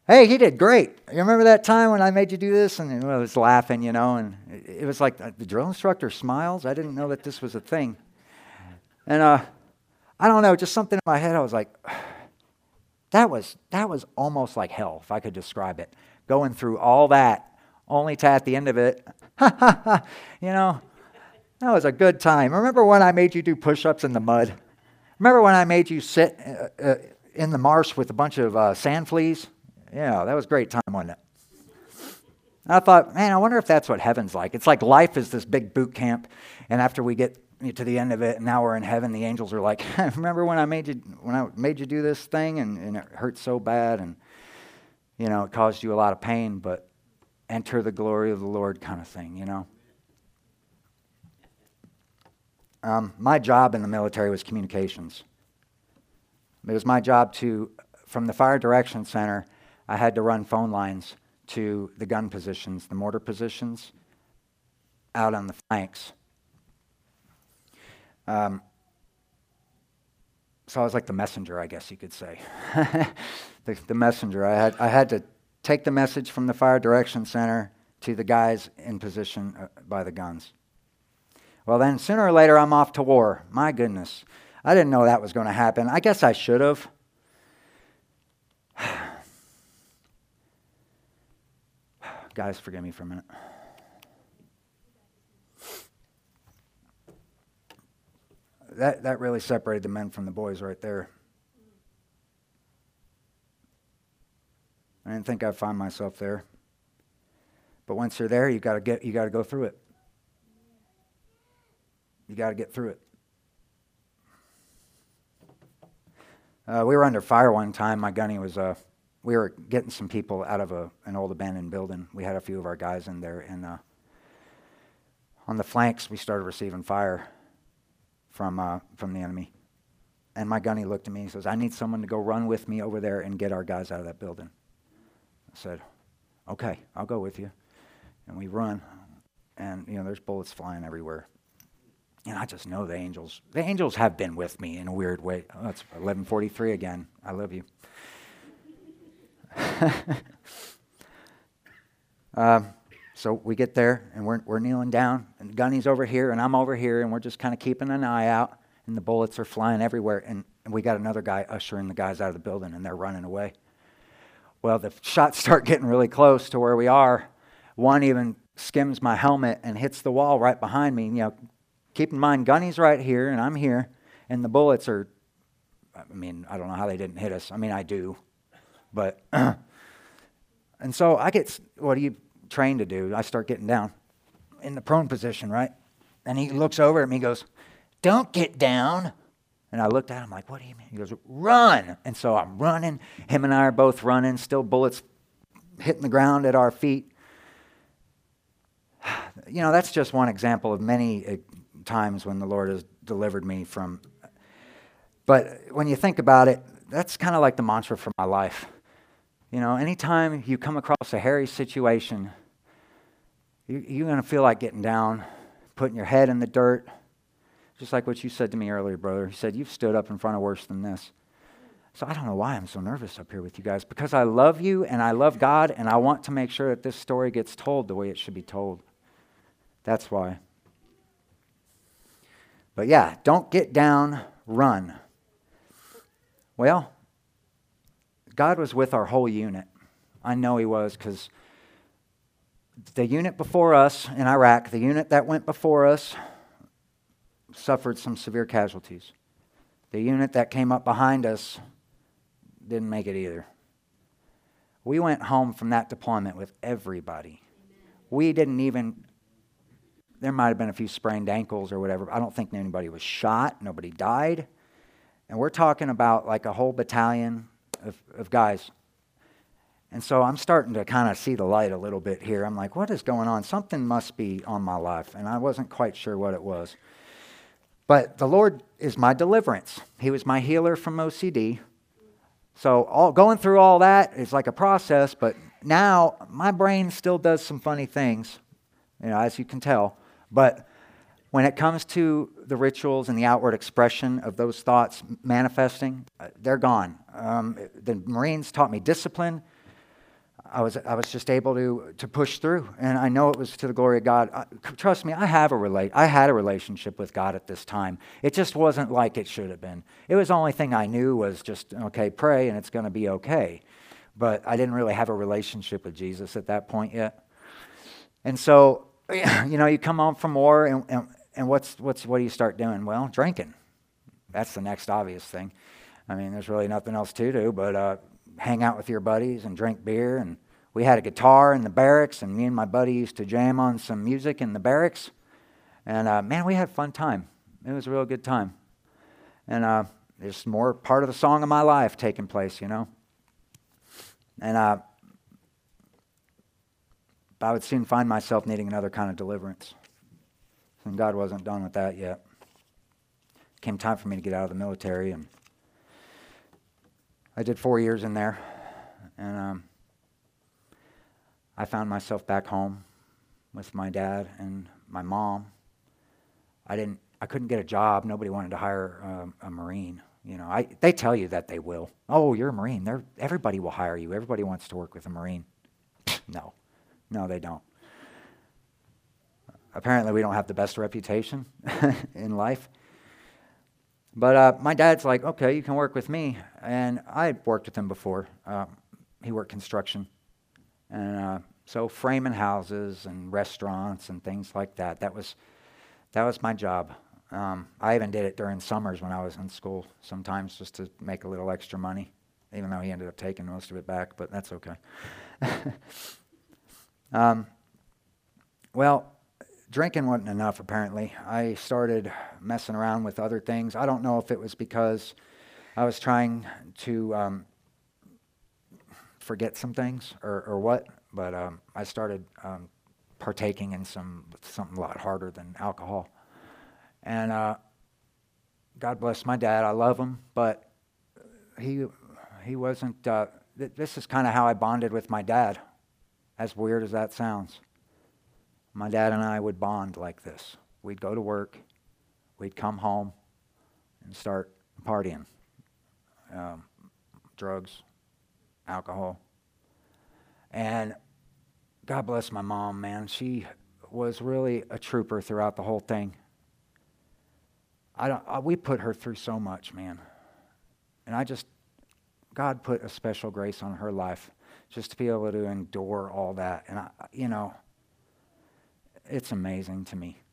hey, he did great. You remember that time when I made you do this? And I was laughing, you know, and it, it was like uh, the drill instructor smiles. I didn't know that this was a thing. And uh, I don't know, just something in my head, I was like, that was that was almost like hell, if I could describe it. Going through all that, only to at the end of it, you know, that was a good time. Remember when I made you do push-ups in the mud? Remember when I made you sit uh, uh, in the marsh with a bunch of uh, sand fleas? Yeah, that was a great time, wasn't it? And I thought, man, I wonder if that's what heaven's like. It's like life is this big boot camp, and after we get to the end of it, and now we're in heaven, the angels are like, remember when I made you when I made you do this thing, and, and it hurt so bad, and you know, it caused you a lot of pain, but enter the glory of the Lord kind of thing, you know. Um, my job in the military was communications. It was my job to, from the Fire Direction Center, I had to run phone lines to the gun positions, the mortar positions, out on the flanks. Um, so I was like the messenger, I guess you could say. the, the messenger. I had I had to take the message from the Fire Direction Center to the guys in position uh, by the guns. Well, then sooner or later I'm off to war. My goodness. I didn't know that was going to happen. I guess I should have. Guys, forgive me for a minute. That that really separated the men from the boys right there. I didn't think I'd find myself there. But once you're there, you gotta get you gotta go through it. You gotta get through it. Uh, we were under fire one time. My gunny was uh we were getting some people out of a an old abandoned building. We had a few of our guys in there, and uh, on the flanks we started receiving fire from uh, from the enemy. And my gunny looked at me and says, I need someone to go run with me over there and get our guys out of that building. I said, okay, I'll go with you. And we run, and you know, there's bullets flying everywhere. And I just know the angels. The angels have been with me in a weird way. Oh, it's eleven forty-three again. I love you. um, so we get there, and we're we're kneeling down, and Gunny's over here, and I'm over here, and we're just kind of keeping an eye out, and the bullets are flying everywhere, and, and we got another guy ushering the guys out of the building, and they're running away. Well, the shots start getting really close to where we are. One even skims my helmet and hits the wall right behind me. You know, keep in mind, Gunny's right here, and I'm here, and the bullets are, I mean, I don't know how they didn't hit us. I mean, I do. But, and so I get, what are you trained to do? I start getting down in the prone position, right? And he looks over at me and goes, don't get down. And I looked at him like, what do you mean? He goes, run. And so I'm running. Him and I are both running, still bullets hitting the ground at our feet. You know, that's just one example of many uh, times when the Lord has delivered me from. But when you think about it, that's kind of like the mantra for my life. You know, anytime you come across a hairy situation, you, you're going to feel like getting down, putting your head in the dirt, just like what you said to me earlier, brother. You said, you've stood up in front of worse than this. So I don't know why I'm so nervous up here with you guys, because I love you and I love God, and I want to make sure that this story gets told the way it should be told. That's why. But yeah, don't get down, run. Well, God was with our whole unit. I know he was, because the unit before us in Iraq, the unit that went before us, suffered some severe casualties. The unit that came up behind us didn't make it either. We went home from that deployment with everybody. We didn't even, there might have been a few sprained ankles or whatever. I don't think anybody was shot. Nobody died. And we're talking about like a whole battalion of, of guys. And so I'm starting to kind of see the light a little bit here. I'm like, what is going on? Something must be on my life. And I wasn't quite sure what it was. But the Lord is my deliverance. He was my healer from O C D. So all, going through all that is like a process, but now my brain still does some funny things, you know, as you can tell. But when it comes to the rituals and the outward expression of those thoughts manifesting, uh, they're gone. Um, the Marines taught me discipline. I was I was just able to to push through, and I know it was to the glory of God. I, trust me, I have a relate. I had a relationship with God at this time. It just wasn't like it should have been. It was the only thing I knew was just okay, pray, and it's going to be okay. But I didn't really have a relationship with Jesus at that point yet. And so, you know, you come home from war, and and, and what's what's what do you start doing? Well, drinking. That's the next obvious thing. I mean, there's really nothing else to do but uh, hang out with your buddies and drink beer. And we had a guitar in the barracks, and me and my buddy used to jam on some music in the barracks. And, uh, man, we had a fun time. It was a real good time. And uh, there's more part of the song of my life taking place, you know. And uh, I would soon find myself needing another kind of deliverance. And God wasn't done with that yet. It came time for me to get out of the military, and I did four years in there, and um, I found myself back home with my dad and my mom. I didn't. I couldn't get a job. Nobody wanted to hire um, a Marine. You know, I they tell you that they will. Oh, you're a Marine. They're, everybody will hire you. Everybody wants to work with a Marine. No, no, they don't. Apparently, we don't have the best reputation in life. But uh, my dad's like, okay, you can work with me. And I had worked with him before. Uh, he worked construction. And uh, so framing houses and restaurants and things like that, that was that was my job. Um, I even did it during summers when I was in school sometimes just to make a little extra money, even though he ended up taking most of it back, but that's okay. um, well, drinking wasn't enough, apparently. I started messing around with other things. I don't know if it was because I was trying to um, forget some things or, or what, but um, I started um, partaking in some something a lot harder than alcohol. And uh, God bless my dad. I love him, but he he wasn't. Uh, th- this is kind of how I bonded with my dad, as weird as that sounds. My dad and I would bond like this. We'd go to work, we'd come home, and start partying. Um, drugs, alcohol. And God bless my mom, man. She was really a trooper throughout the whole thing. I don't. I, we put her through so much, man. And I just, God put a special grace on her life just to be able to endure all that. And, I, you know, it's amazing to me.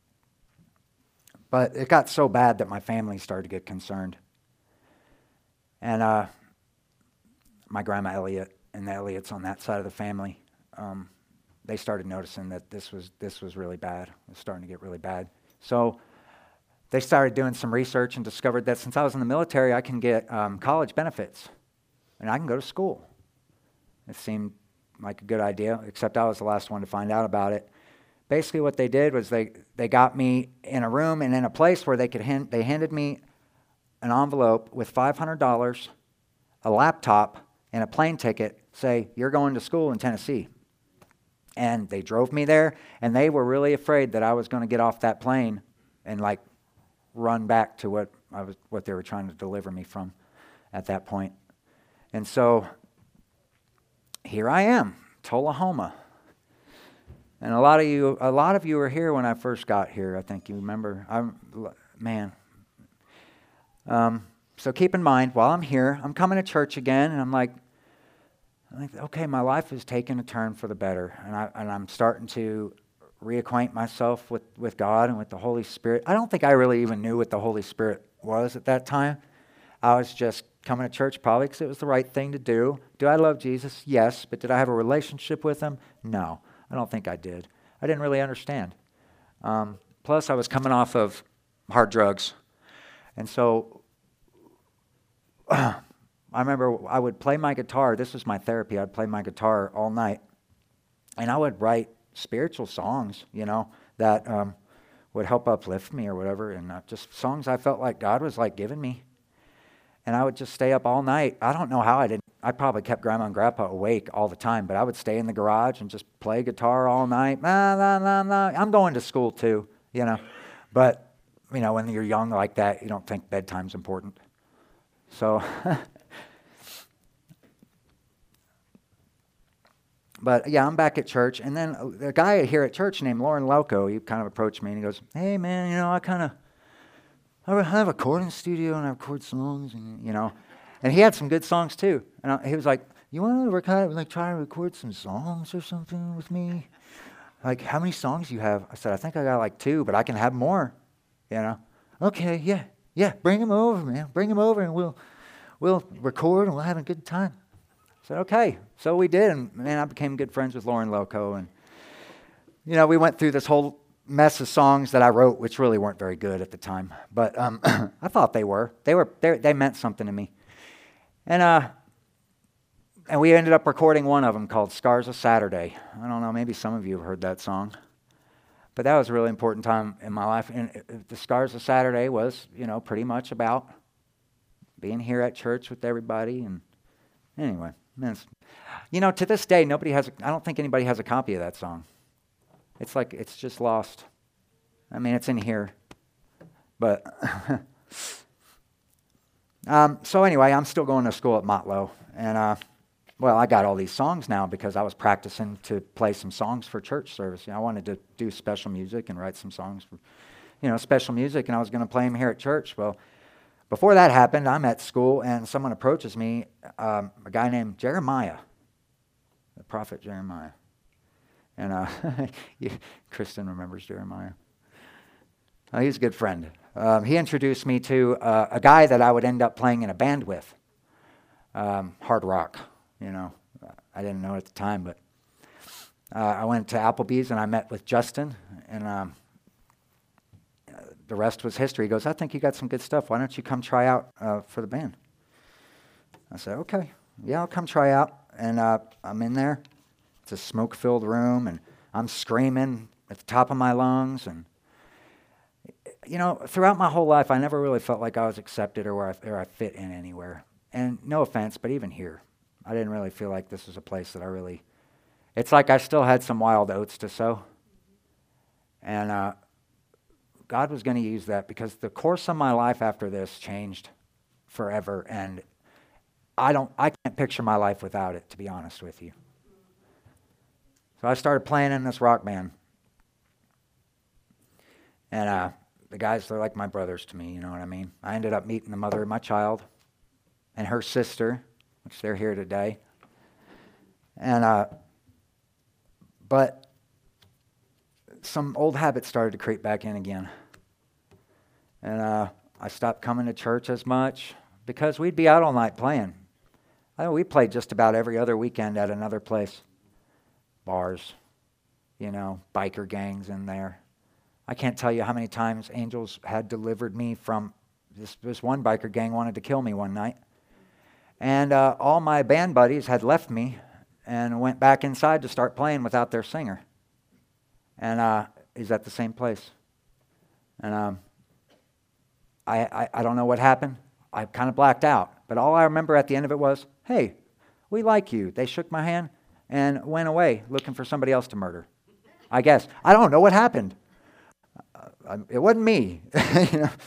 But it got so bad that my family started to get concerned. And uh, my grandma Elliot and the Elliots on that side of the family, um, they started noticing that this was this was really bad. It was starting to get really bad. So they started doing some research and discovered that since I was in the military, I can get um, college benefits, and I can go to school. It seemed like a good idea, except I was the last one to find out about it. Basically what they did was they, they got me in a room and in a place where they could hand, they handed me an envelope with five hundred dollars, a laptop, and a plane ticket, say, you're going to school in Tennessee. And they drove me there, and they were really afraid that I was going to get off that plane and like run back to what I was, what they were trying to deliver me from at that point. And so here I am, Tullahoma. And a lot of you, a lot of you were here when I first got here. I think you remember. I'm, man. Um, so keep in mind, while I'm here, I'm coming to church again, and I'm like, I'm like, okay, my life is taking a turn for the better, and I and I'm starting to reacquaint myself with, with God and with the Holy Spirit. I don't think I really even knew what the Holy Spirit was at that time. I was just coming to church probably because it was the right thing to do. Do I love Jesus? Yes. But did I have a relationship with him? No. I don't think I did. I didn't really understand. Um, plus, I was coming off of hard drugs. And so I remember I would play my guitar. This was my therapy. I'd play my guitar all night. And I would write spiritual songs, you know, that um, would help uplift me or whatever. And uh, just songs I felt like God was like giving me. And I would just stay up all night. I don't know how I didn't. I probably kept Grandma and Grandpa awake all the time, but I would stay in the garage and just play guitar all night. Nah, nah, nah, nah. I'm going to school too, you know. But, you know, when you're young like that, you don't think bedtime's important. So but yeah, I'm back at church. And then a, a guy here at church named Lauren Loco, he kind of approached me and he goes, hey, man, you know, I kind of, I have a recording studio and I record songs, and you know. And he had some good songs too. And I, he was like, you want to record, like try to record some songs or something with me? Like, how many songs do you have? I said, I think I got like two, but I can have more, you know. Okay, yeah, yeah, bring him over, man. Bring him over and we'll we'll record and we'll have a good time. I said, okay. So we did, and man, I became good friends with Lauren Loco. And, you know, we went through this whole mess of songs that I wrote, which really weren't very good at the time. But um, I thought they were. They were. They, they meant something to me. And uh, and we ended up recording one of them called Scars of Saturday. I don't know, maybe some of you have heard that song. But that was a really important time in my life. And the Scars of Saturday was, you know, pretty much about being here at church with everybody. And anyway, man, you know, to this day, nobody has, a, I don't think anybody has a copy of that song. It's like, it's just lost. I mean, it's in here. But, um, so anyway, I'm still going to school at Motlow. And, uh, well, I got all these songs now because I was practicing to play some songs for church service. You know, I wanted to do special music and write some songs for, you know, special music, and I was going to play them here at church. Well, before that happened, I'm at school, and someone approaches me, um, a guy named Jeremiah, the prophet Jeremiah. And uh, Kristen remembers Jeremiah. Uh, he's a good friend. Um, he introduced me to uh, a guy that I would end up playing in a band with, um, hard rock. You know, I didn't know at the time, but uh, I went to Applebee's and I met with Justin, and um, the rest was history. He goes, I think you got some good stuff. Why don't you come try out uh, for the band? I said, okay, yeah, I'll come try out. And uh, I'm in there. It's a smoke-filled room, and I'm screaming at the top of my lungs. And, you know, throughout my whole life, I never really felt like I was accepted or where I, or I fit in anywhere. And no offense, but even here, I didn't really feel like this was a place that I really, it's like I still had some wild oats to sow. And uh, God was going to use that because the course of my life after this changed forever. And I don't, I can't picture my life without it, to be honest with you. So I started playing in this rock band. And uh, the guys, they're like my brothers to me, you know what I mean? I ended up meeting the mother of my child and her sister, which they're here today. And, uh, but some old habits started to creep back in again. And uh, I stopped coming to church as much because we'd be out all night playing. I know we played just about every other weekend at another place. Bars, you know, biker gangs in there. I can't tell you how many times angels had delivered me from, this, this one biker gang wanted to kill me one night. And uh, all my band buddies had left me and went back inside to start playing without their singer. And uh, he's at the same place. And um, I, I, I don't know what happened. I kind of blacked out. But all I remember at the end of it was, hey, we like you. They shook my hand and went away looking for somebody else to murder. I guess. I don't know what happened. Uh, it wasn't me. You know?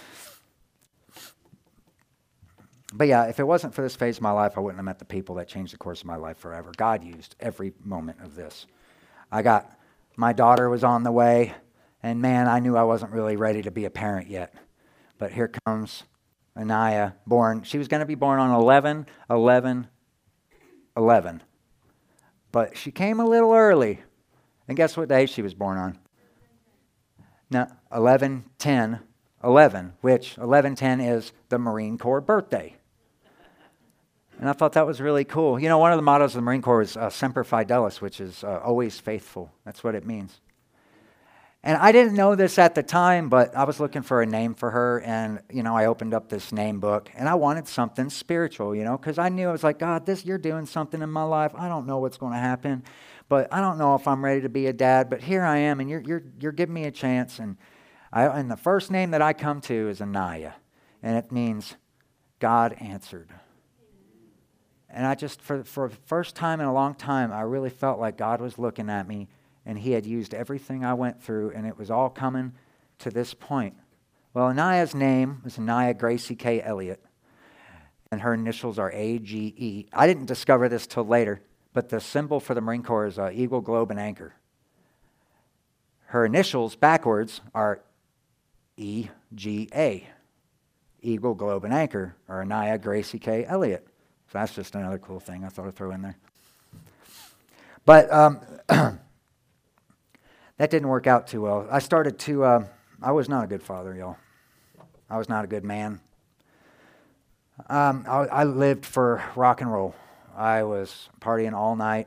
But yeah, if it wasn't for this phase of my life, I wouldn't have met the people that changed the course of my life forever. God used every moment of this. I got, my daughter was on the way, and man, I knew I wasn't really ready to be a parent yet. But here comes Anaya, born, she was going to be born on eleven eleven eleven. But she came a little early. And guess what day she was born on? No, eleven ten eleven, which eleven ten is the Marine Corps birthday. And I thought that was really cool. You know, one of the mottos of the Marine Corps is uh, Semper Fidelis, which is uh, always faithful. That's what it means. And I didn't know this at the time, but I was looking for a name for her, and, you know, I opened up this name book, and I wanted something spiritual, you know, because I knew, I was like, God, this, you're doing something in my life. I don't know what's going to happen, but I don't know if I'm ready to be a dad, but here I am, and you're you're you're giving me a chance. And I, and the first name that I come to is Anaya, and it means God answered. And I just, for, for the first time in a long time, I really felt like God was looking at me, and he had used everything I went through, and it was all coming to this point. Well, Anaya's name is Anaya Gracie K. Elliott, and her initials are A G E. I didn't discover this till later, but the symbol for the Marine Corps is uh, eagle, globe, and anchor. Her initials backwards are E G A. Eagle, globe, and anchor, or Anaya Gracie K. Elliott. So that's just another cool thing I thought I'd throw in there. But um, that didn't work out too well. I started to, uh, I was not a good father, y'all. I was not a good man. Um, I, I lived for rock and roll. I was partying all night.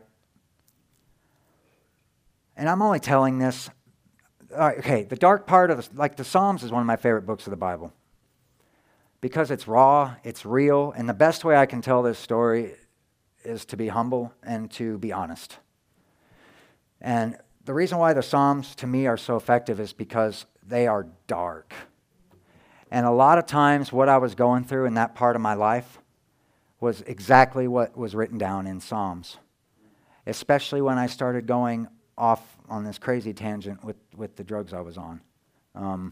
And I'm only telling this, all right, okay, the dark part of, the, like the Psalms is one of my favorite books of the Bible. Because it's raw, it's real, and the best way I can tell this story is to be humble and to be honest. And the reason why the Psalms to me are so effective is because they are dark. And a lot of times what I was going through in that part of my life was exactly what was written down in Psalms. Especially when I started going off on this crazy tangent with, with the drugs I was on. Um,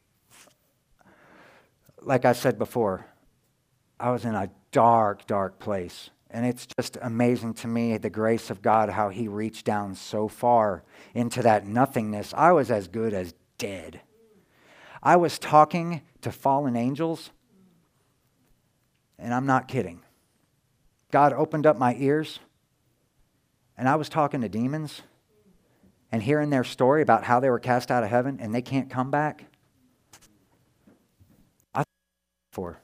like I said before, I was in a dark, dark place. And it's just amazing to me, the grace of God, how he reached down so far into that nothingness. I was as good as dead. I was talking to fallen angels, and I'm not kidding. God opened up my ears, and I was talking to demons and hearing their story about how they were cast out of heaven and they can't come back. I for.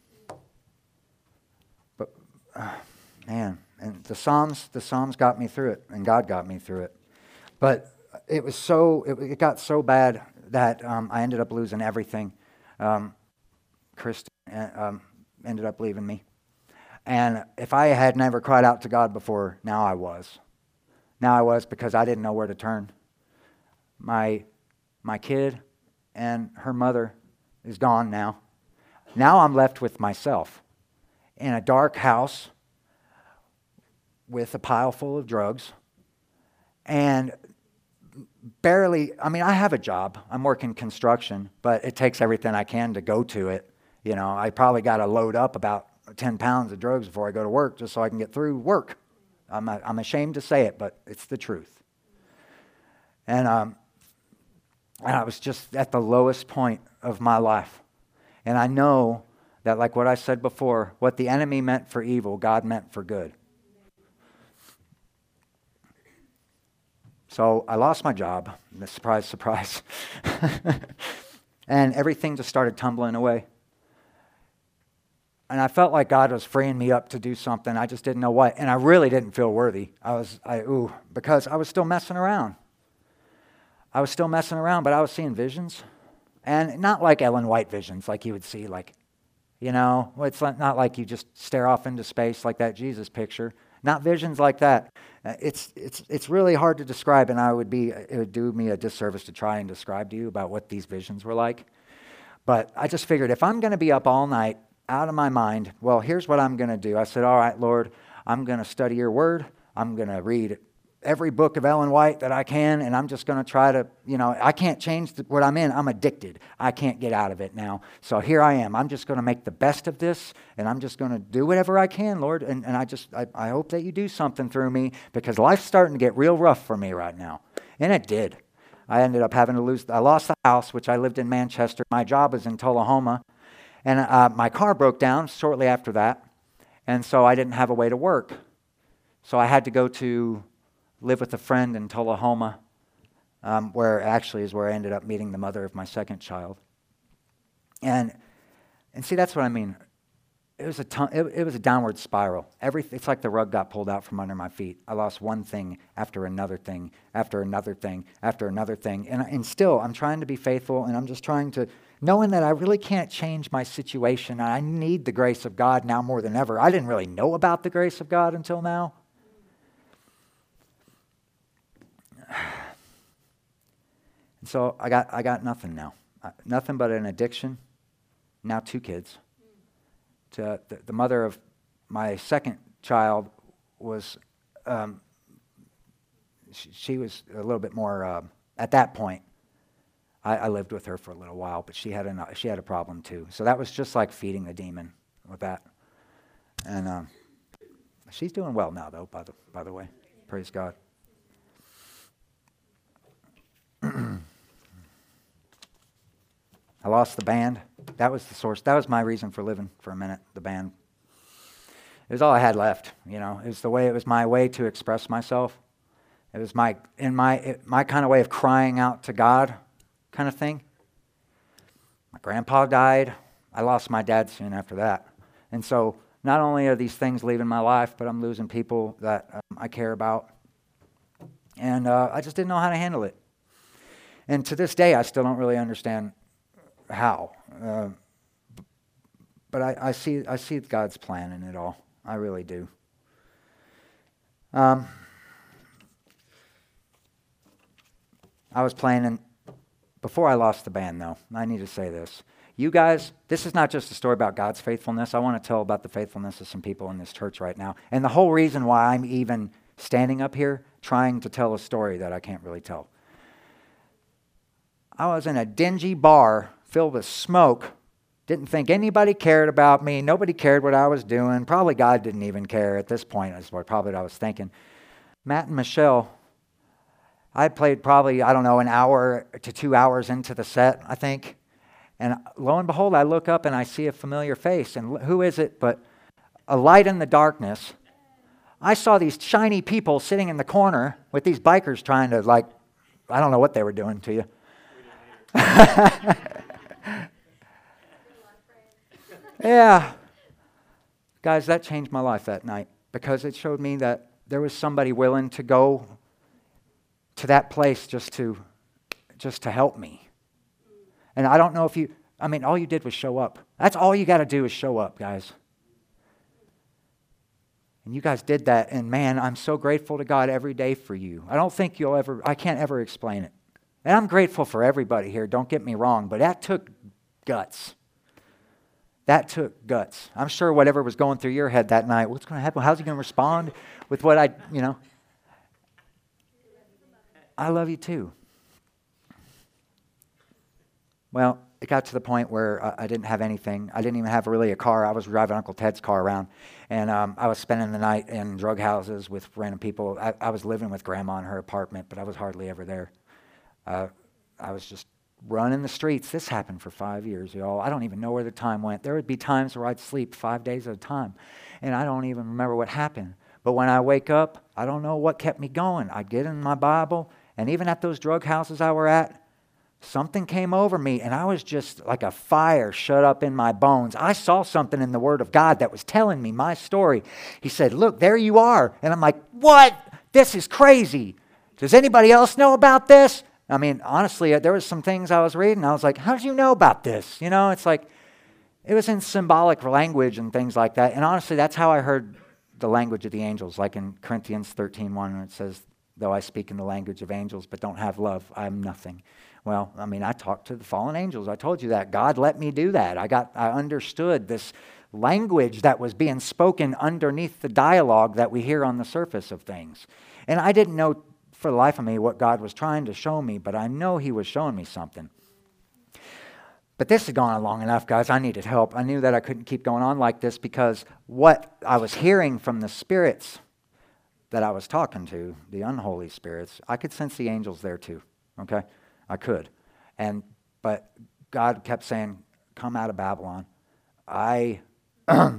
But uh, man, and the Psalms, the Psalms got me through it, and God got me through it. But it was so, it, it got so bad that um, I ended up losing everything. Um, Kristen um, ended up leaving me. And if I had never cried out to God before, now I was. Now I was because I didn't know where to turn. My, my kid and her mother is gone now. Now I'm left with myself in a dark house with a pile full of drugs and barely, I mean, I have a job. I'm working construction, but it takes everything I can to go to it. You know, I probably got to load up about ten pounds of drugs before I go to work just so I can get through work. I'm, a, I'm ashamed to say it, but it's the truth. And, um, and I was just at the lowest point of my life. And I know that, like what I said before, what the enemy meant for evil, God meant for good. So I lost my job. Surprise, surprise. And everything just started tumbling away. And I felt like God was freeing me up to do something. I just didn't know what. And I really didn't feel worthy. I was, I, ooh, because I was still messing around. I was still messing around, but I was seeing visions. And not like Ellen White visions, like you would see, like, you know, it's not like you just stare off into space like that Jesus picture. Not visions like that. It's it's it's really hard to describe, and I would be it would do me a disservice to try and describe to you about what these visions were like. But I just figured if I'm going to be up all night, out of my mind, well, here's what I'm going to do. I said, all right, Lord, I'm going to study your word. I'm going to read every book of Ellen White that I can, and I'm just going to try to, you know, I can't change the, what I'm in. I'm addicted. I can't get out of it now. So here I am. I'm just going to make the best of this, and I'm just going to do whatever I can, Lord. And, and I just, I, I hope that you do something through me, because life's starting to get real rough for me right now. And it did. I ended up having to lose, I lost the house, which I lived in Manchester. My job was in Tullahoma. And uh, my car broke down shortly after that. And so I didn't have a way to work. So I had to go to live with a friend in Tullahoma, um, where actually is where I ended up meeting the mother of my second child. And and see, that's what I mean. It was a ton, it, it was a downward spiral. Every it's like the rug got pulled out from under my feet. I lost one thing after another thing, after another thing, after another thing. And and still, I'm trying to be faithful, and I'm just trying to, knowing that I really can't change my situation. I need the grace of God now more than ever. I didn't really know about the grace of God until now. And so I got I got nothing now. Uh, nothing but an addiction. Now two kids. To the, the mother of my second child was, um, she, she was a little bit more, uh, at that point, I, I lived with her for a little while, but she had, a, she had a problem too. So that was just like feeding the demon with that. And um, She's doing well now, though, by the, by the way. Praise God. I lost the band. That was the source. That was my reason for living for a minute, the band. It was all I had left, you know. It was the way, it was my way to express myself. It was my, in my, it, my kind of way of crying out to God kind of thing. My grandpa died. I lost my dad soon after that. And so not only are these things leaving my life, but I'm losing people that um, I care about. And uh, I just didn't know how to handle it. And to this day, I still don't really understand how. Uh, but I, I see I see God's plan in it all. I really do. Um, I was playing in, before I lost the band, though, I need to say this. You guys, this is not just a story about God's faithfulness. I want to tell about the faithfulness of some people in this church right now. And the whole reason why I'm even standing up here trying to tell a story that I can't really tell. I was in a dingy bar filled with smoke. Didn't think anybody cared about me. Nobody cared what I was doing. Probably God didn't even care at this point, is what probably what I was thinking. Matt and Michelle, I played probably, I don't know, an hour to two hours into the set, I think. And lo and behold, I look up and I see a familiar face. And who is it but a light in the darkness? I saw these shiny people sitting in the corner with these bikers trying to, like, I don't know what they were doing to you. Yeah. Guys, that changed my life that night because it showed me that there was somebody willing to go to that place just to just to help me. And I don't know if you, I mean, all you did was show up. That's all you got to do is show up, guys. And you guys did that, and man, I'm so grateful to God every day for you. I don't think you'll ever, I can't ever explain it. And I'm grateful for everybody here, don't get me wrong, but that took guts. That took guts. I'm sure whatever was going through your head that night, what's going to happen? How's he going to respond with what I, you know? I love you too. Well, it got to the point where I, I didn't have anything. I didn't even have really a car. I was driving Uncle Ted's car around, and um, I was spending the night in drug houses with random people. I, I was living with Grandma in her apartment, but I was hardly ever there. Uh, I was just running the streets. This happened for five years, y'all. I don't even know where the time went. There would be times where I'd sleep five days at a time, and I don't even remember what happened. But when I wake up, I don't know what kept me going. I'd get in my Bible, and even at those drug houses I were at, something came over me, and I was just like a fire shut up in my bones. I saw something in the Word of God that was telling me my story. He said, look, there you are. And I'm like, what? This is crazy. Does anybody else know about this? I mean, honestly, there was some things I was reading. I was like, how did you know about this? You know, it's like, it was in symbolic language and things like that. And honestly, that's how I heard the language of the angels, like in Corinthians thirteen one, when it says, though I speak in the language of angels but don't have love, I am nothing. Well, I mean, I talked to the fallen angels. I told you that. God let me do that. I got, I understood this language that was being spoken underneath the dialogue that we hear on the surface of things. And I didn't know for the life of me what God was trying to show me, but I know He was showing me something. But this had gone on long enough, guys. I needed help. I knew that I couldn't keep going on like this because what I was hearing from the spirits that I was talking to, the unholy spirits, I could sense the angels there too, okay? I could. And but God kept saying, come out of Babylon. I, uh,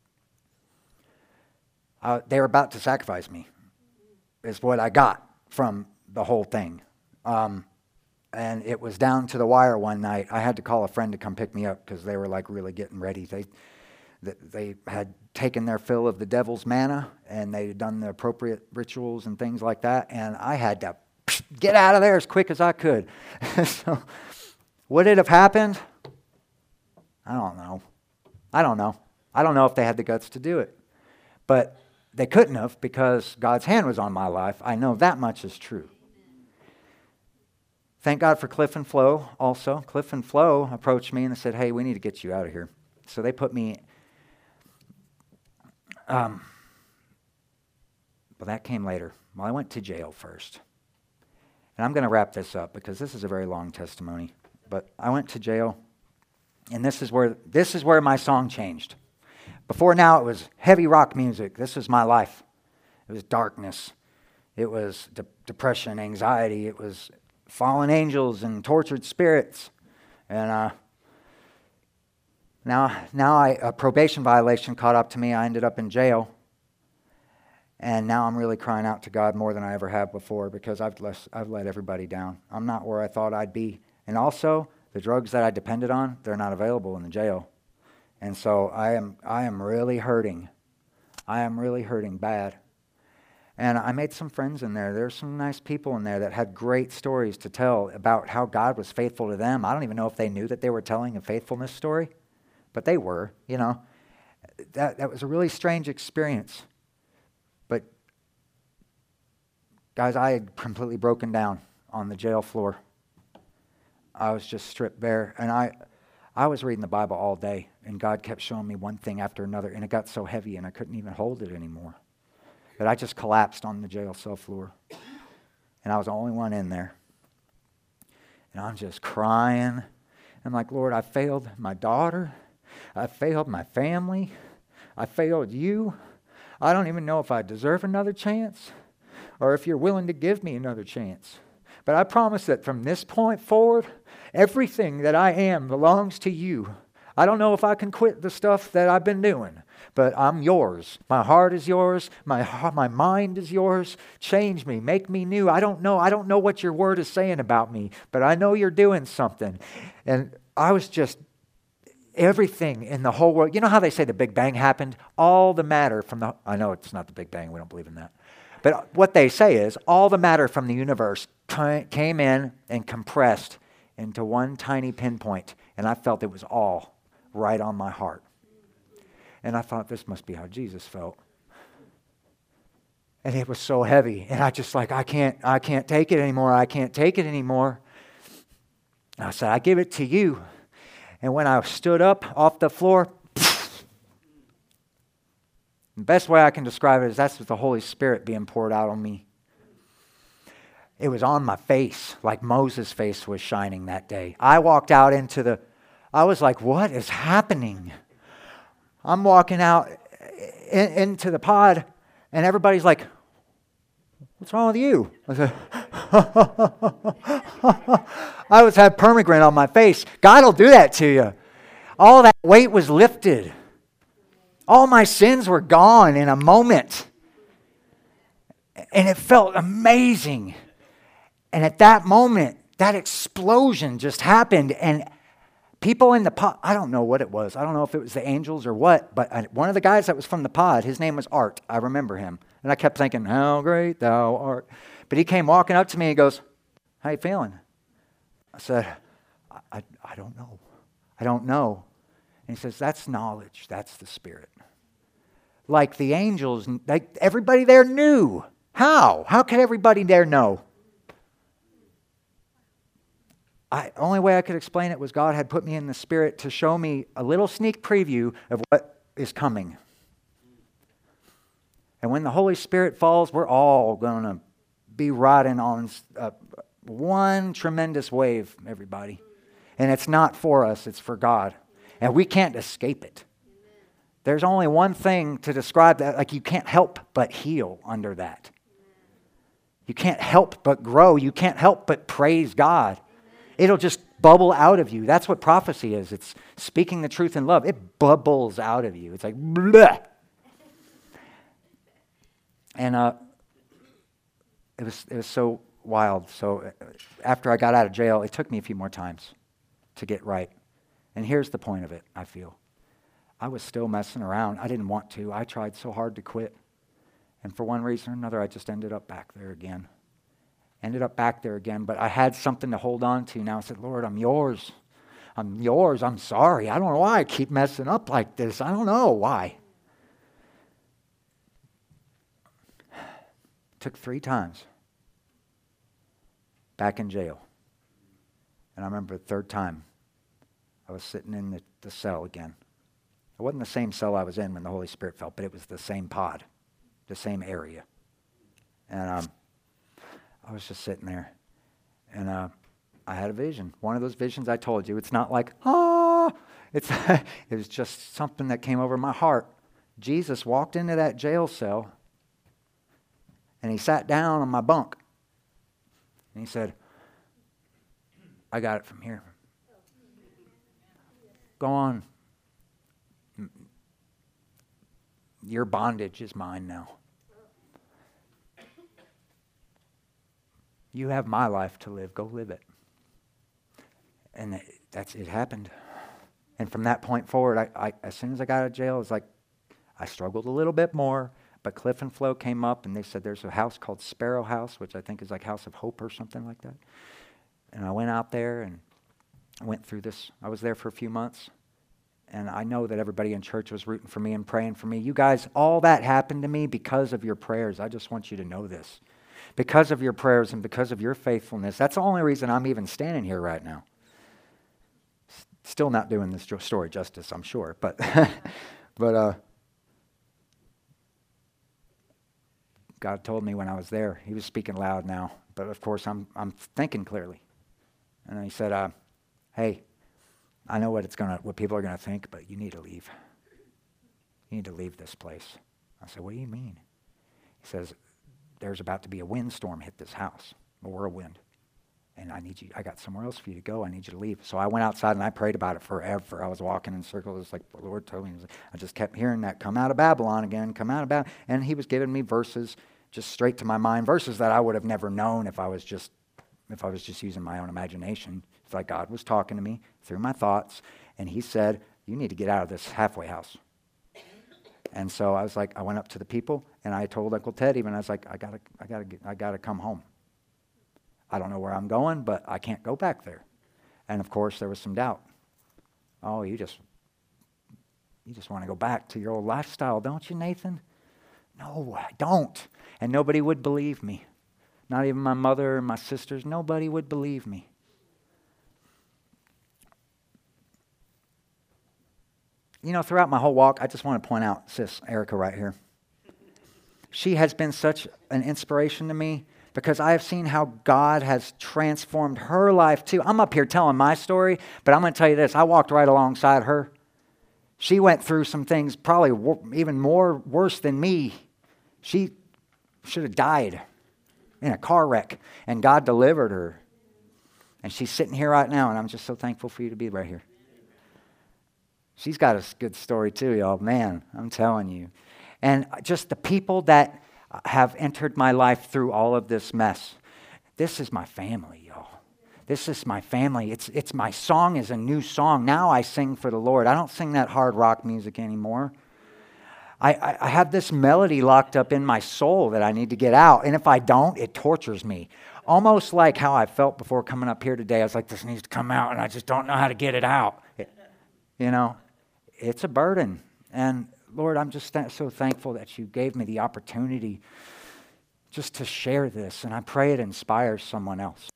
they were about to sacrifice me, is what I got from the whole thing. Um, and it was down to the wire one night. I had to call a friend to come pick me up because they were like really getting ready. They, they had taken their fill of the devil's manna and they had done the appropriate rituals and things like that. And I had to get out of there as quick as I could. So, would it have happened? I don't know. I don't know. I don't know if they had the guts to do it. But they couldn't have because God's hand was on my life. I know that much is true. Thank God for Cliff and Flo also. Cliff and Flo approached me and they said, hey, we need to get you out of here. So they put me... Um, but that came later. Well, I went to jail first. And I'm going to wrap this up because this is a very long testimony. But I went to jail, and this is where this is where my song changed. Before now, it was heavy rock music. This was my life. It was darkness. It was de- depression, anxiety. It was fallen angels and tortured spirits. And uh, now, now I, a probation violation caught up to me. I ended up in jail. And now I'm really crying out to God more than I ever have before because I've, less, I've let everybody down. I'm not where I thought I'd be. And also, the drugs that I depended on, they're not available in the jail. And so I am I am really hurting. I am really hurting bad. And I made some friends in there. There's some nice people in there that had great stories to tell about how God was faithful to them. I don't even know if they knew that they were telling a faithfulness story, but they were, you know. That that was a really strange experience. But guys, I had completely broken down on the jail floor. I was just stripped bare, and I I was reading the Bible all day, and God kept showing me one thing after another, and it got so heavy, and I couldn't even hold it anymore. But I just collapsed on the jail cell floor, and I was the only one in there. And I'm just crying. I'm like, Lord, I failed my daughter. I failed my family. I failed you. I don't even know if I deserve another chance or if you're willing to give me another chance. But I promise that from this point forward, everything that I am belongs to you. I don't know if I can quit the stuff that I've been doing, but I'm yours. My heart is yours. My heart, my mind is yours. Change me. Make me new. I don't know. I don't know what your word is saying about me, but I know you're doing something. And I was just, everything in the whole world. You know how they say the Big Bang happened? All the matter from the, I know it's not the Big Bang. We don't believe in that. But what they say is all the matter from the universe came in and compressed into one tiny pinpoint, and I felt it was all right on my heart. And I thought, this must be how Jesus felt. And it was so heavy, and I just like, I can't, I can't take it anymore. I can't take it anymore. And I said, I give it to you. And when I stood up off the floor, the best way I can describe it is that's the Holy Spirit being poured out on me. It was on my face, like Moses' face was shining that day. I walked out into the, I was like, what is happening? I'm walking out in, into the pod, and everybody's like, what's wrong with you? I said, I was had permagran on my face. God will do that to you. All that weight was lifted. All my sins were gone in a moment. And it felt amazing. And at that moment, that explosion just happened. And people in the pod, I don't know what it was. I don't know if it was the angels or what. But one of the guys that was from the pod, his name was Art. I remember him. And I kept thinking, how great thou art. But he came walking up to me and he goes, how you feeling? I said, I, I, I don't know. I don't know. And he says, that's knowledge. That's the Spirit. Like the angels, like everybody there knew. How? How could everybody there know? I, only way I could explain it was God had put me in the Spirit to show me a little sneak preview of what is coming. And when the Holy Spirit falls, we're all going to be riding on uh, one tremendous wave, everybody. And it's not for us, it's for God. And we can't escape it. There's only one thing to describe that, like you can't help but heal under that. You can't help but grow. You can't help but praise God. It'll just bubble out of you. That's what prophecy is. It's speaking the truth in love. It bubbles out of you. It's like, bleh. And uh, it was it was so wild. So after I got out of jail, it took me a few more times to get right. And here's the point of it, I feel. I was still messing around. I didn't want to. I tried so hard to quit. And for one reason or another, I just ended up back there again. Ended up back there again, but I had something to hold on to. Now I said, Lord, I'm yours. I'm yours. I'm sorry. I don't know why I keep messing up like this. I don't know why. Took three times. Back in jail. And I remember the third time, I was sitting in the, the cell again. It wasn't the same cell I was in when the Holy Spirit fell, but it was the same pod, the same area. And um, I was just sitting there, and uh, I had a vision. One of those visions I told you. It's not like, ah, it's it was just something that came over my heart. Jesus walked into that jail cell and he sat down on my bunk. And he said, I got it from here. Go on. Your bondage is mine now. You have my life to live. Go live it. And it, that's it happened. And from that point forward, I, I, as soon as I got out of jail, it was like I struggled a little bit more. But Cliff and Flo came up and they said there's a house called Sparrow House, which I think is like House of Hope or something like that. And I went out there and went through this. I was there for a few months. And I know that everybody in church was rooting for me and praying for me. You guys, all that happened to me because of your prayers. I just want you to know this. Because of your prayers and because of your faithfulness. That's the only reason I'm even standing here right now. Still not doing this story justice, I'm sure. But, but uh, God told me when I was there. He was speaking loud now. But of course, I'm I'm thinking clearly. And he said, uh, hey, I know what it's gonna, what people are going to think, but you need to leave. You need to leave this place. I said, what do you mean? He says, there's about to be a windstorm hit this house, a whirlwind. And I need you, I got somewhere else for you to go. I need you to leave. So I went outside and I prayed about it forever. I was walking in circles. It's like the Lord told me. I just kept hearing that, come out of Babylon again, come out of Babylon. And he was giving me verses just straight to my mind, verses that I would have never known if I was just if I was just using my own imagination. It's like God was talking to me through my thoughts, and he said, you need to get out of this halfway house. And so I was like, I went up to the people, and I told Uncle Ted even, I was like, I gotta, I gotta, get, I gotta come home. I don't know where I'm going, but I can't go back there. And of course, there was some doubt. Oh, you just, you just want to go back to your old lifestyle, don't you, Nathan? No, I don't. And nobody would believe me. Not even my mother or my sisters. Nobody would believe me. You know, throughout my whole walk, I just want to point out sis Erica right here. She has been such an inspiration to me because I have seen how God has transformed her life too. I'm up here telling my story, but I'm going to tell you this. I walked right alongside her. She went through some things probably wor- even more worse than me. She should have died in a car wreck, and God delivered her. And she's sitting here right now, and I'm just so thankful for you to be right here. She's got a good story too, y'all. Man, I'm telling you. And just the people that have entered my life through all of this mess. This is my family, y'all. This is my family. It's it's my song is a new song. Now I sing for the Lord. I don't sing that hard rock music anymore. I, I, I have this melody locked up in my soul that I need to get out. And if I don't, it tortures me. Almost like how I felt before coming up here today. I was like, this needs to come out, and I just don't know how to get it out. It, you know, it's a burden. And Lord, I'm just th- so thankful that you gave me the opportunity just to share this. And I pray it inspires someone else.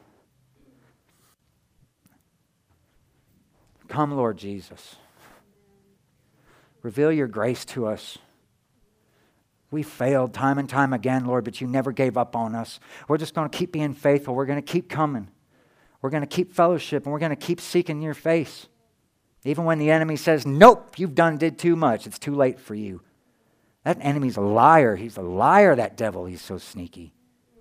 Come, Lord Jesus. Reveal your grace to us. We failed time and time again, Lord, but you never gave up on us. We're just going to keep being faithful. We're going to keep coming. We're going to keep fellowship, and we're going to keep seeking your face. Even when the enemy says, nope, you've done did too much. It's too late for you. That enemy's a liar. He's a liar, that devil. He's so sneaky.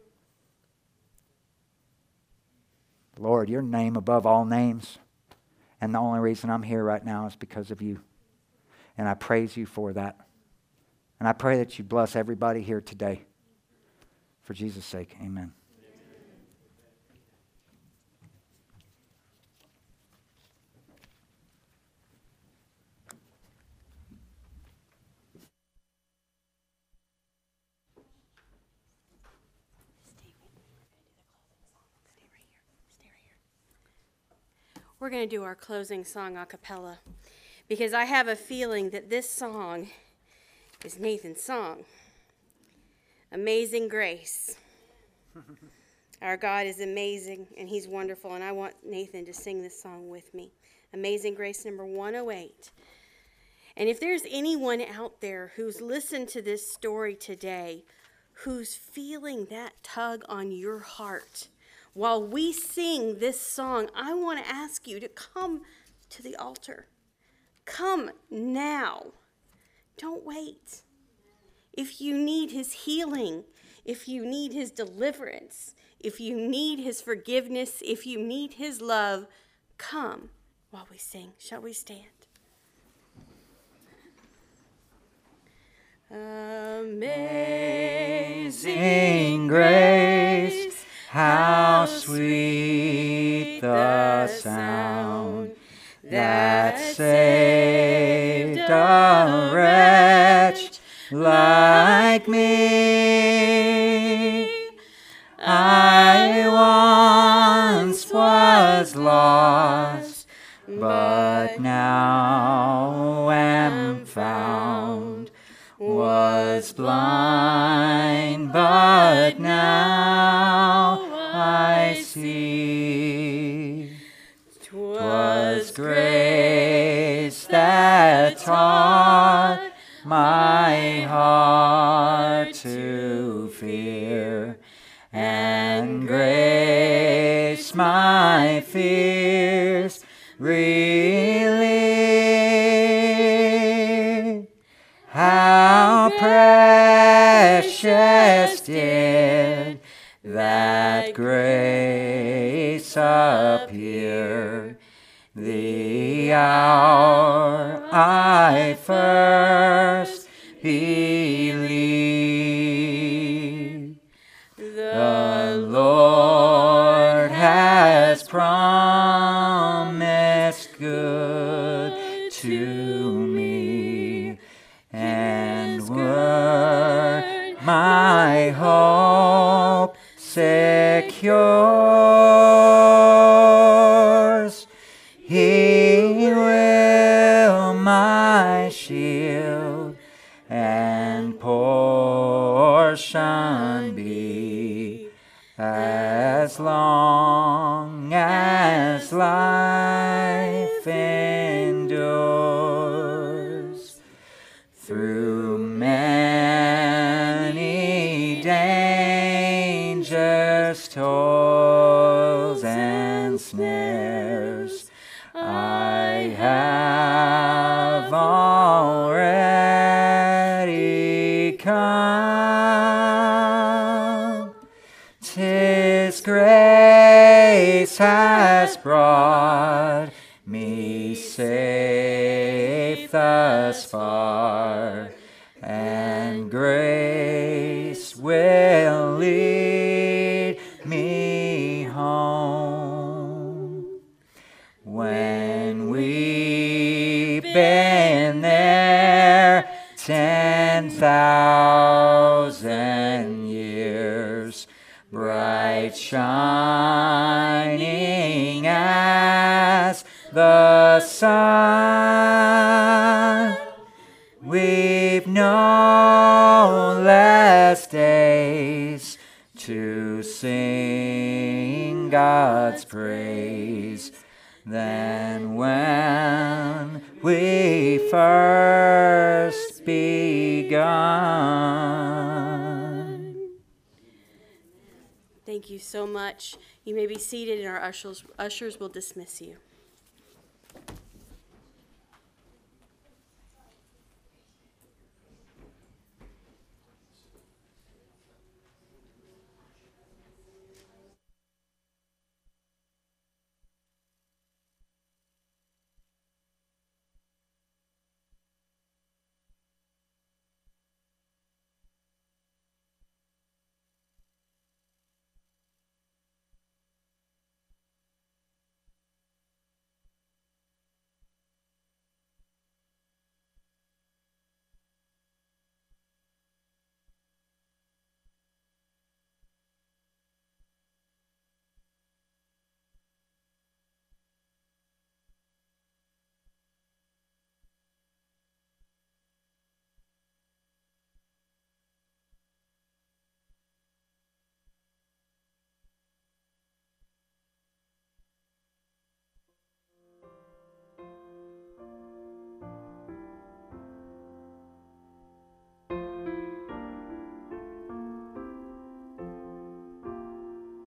Lord, your name above all names. And the only reason I'm here right now is because of you. And I praise you for that. And I pray that you bless everybody here today. For Jesus' sake, amen. We're going to do our closing song a cappella because I have a feeling that this song is Nathan's song. Amazing Grace. Our God is amazing and he's wonderful, and I want Nathan to sing this song with me. Amazing Grace number one oh eight. And if there's anyone out there who's listened to this story today who's feeling that tug on your heart, while we sing this song, I want to ask you to come to the altar. Come now Don't wait. If you need his healing, if you need his deliverance, if you need his forgiveness, if you need his love, come while we sing. Shall we stand? Amazing grace, how sweet the sound that saved a wretch like me. I once was lost, but now am found. Was blind, but now I see. 'Twas grace that taught my heart to fear, and grace my fears relieved. How precious did that grace appear, the hour I first believed. The Lord has promised good to me, and were my hope secures, he will my shield and portion be, as long as life endures. Through many dangers, toils, and snares, I have already come. 'Tis grace has brought me safe thus far, and grace will lead me home. When we've been there ten thousand years, bright shining as the sun, we've no less days to sing God's praise than when we first begun. Thank you so much. You may be seated, and our ushers, ushers will dismiss you.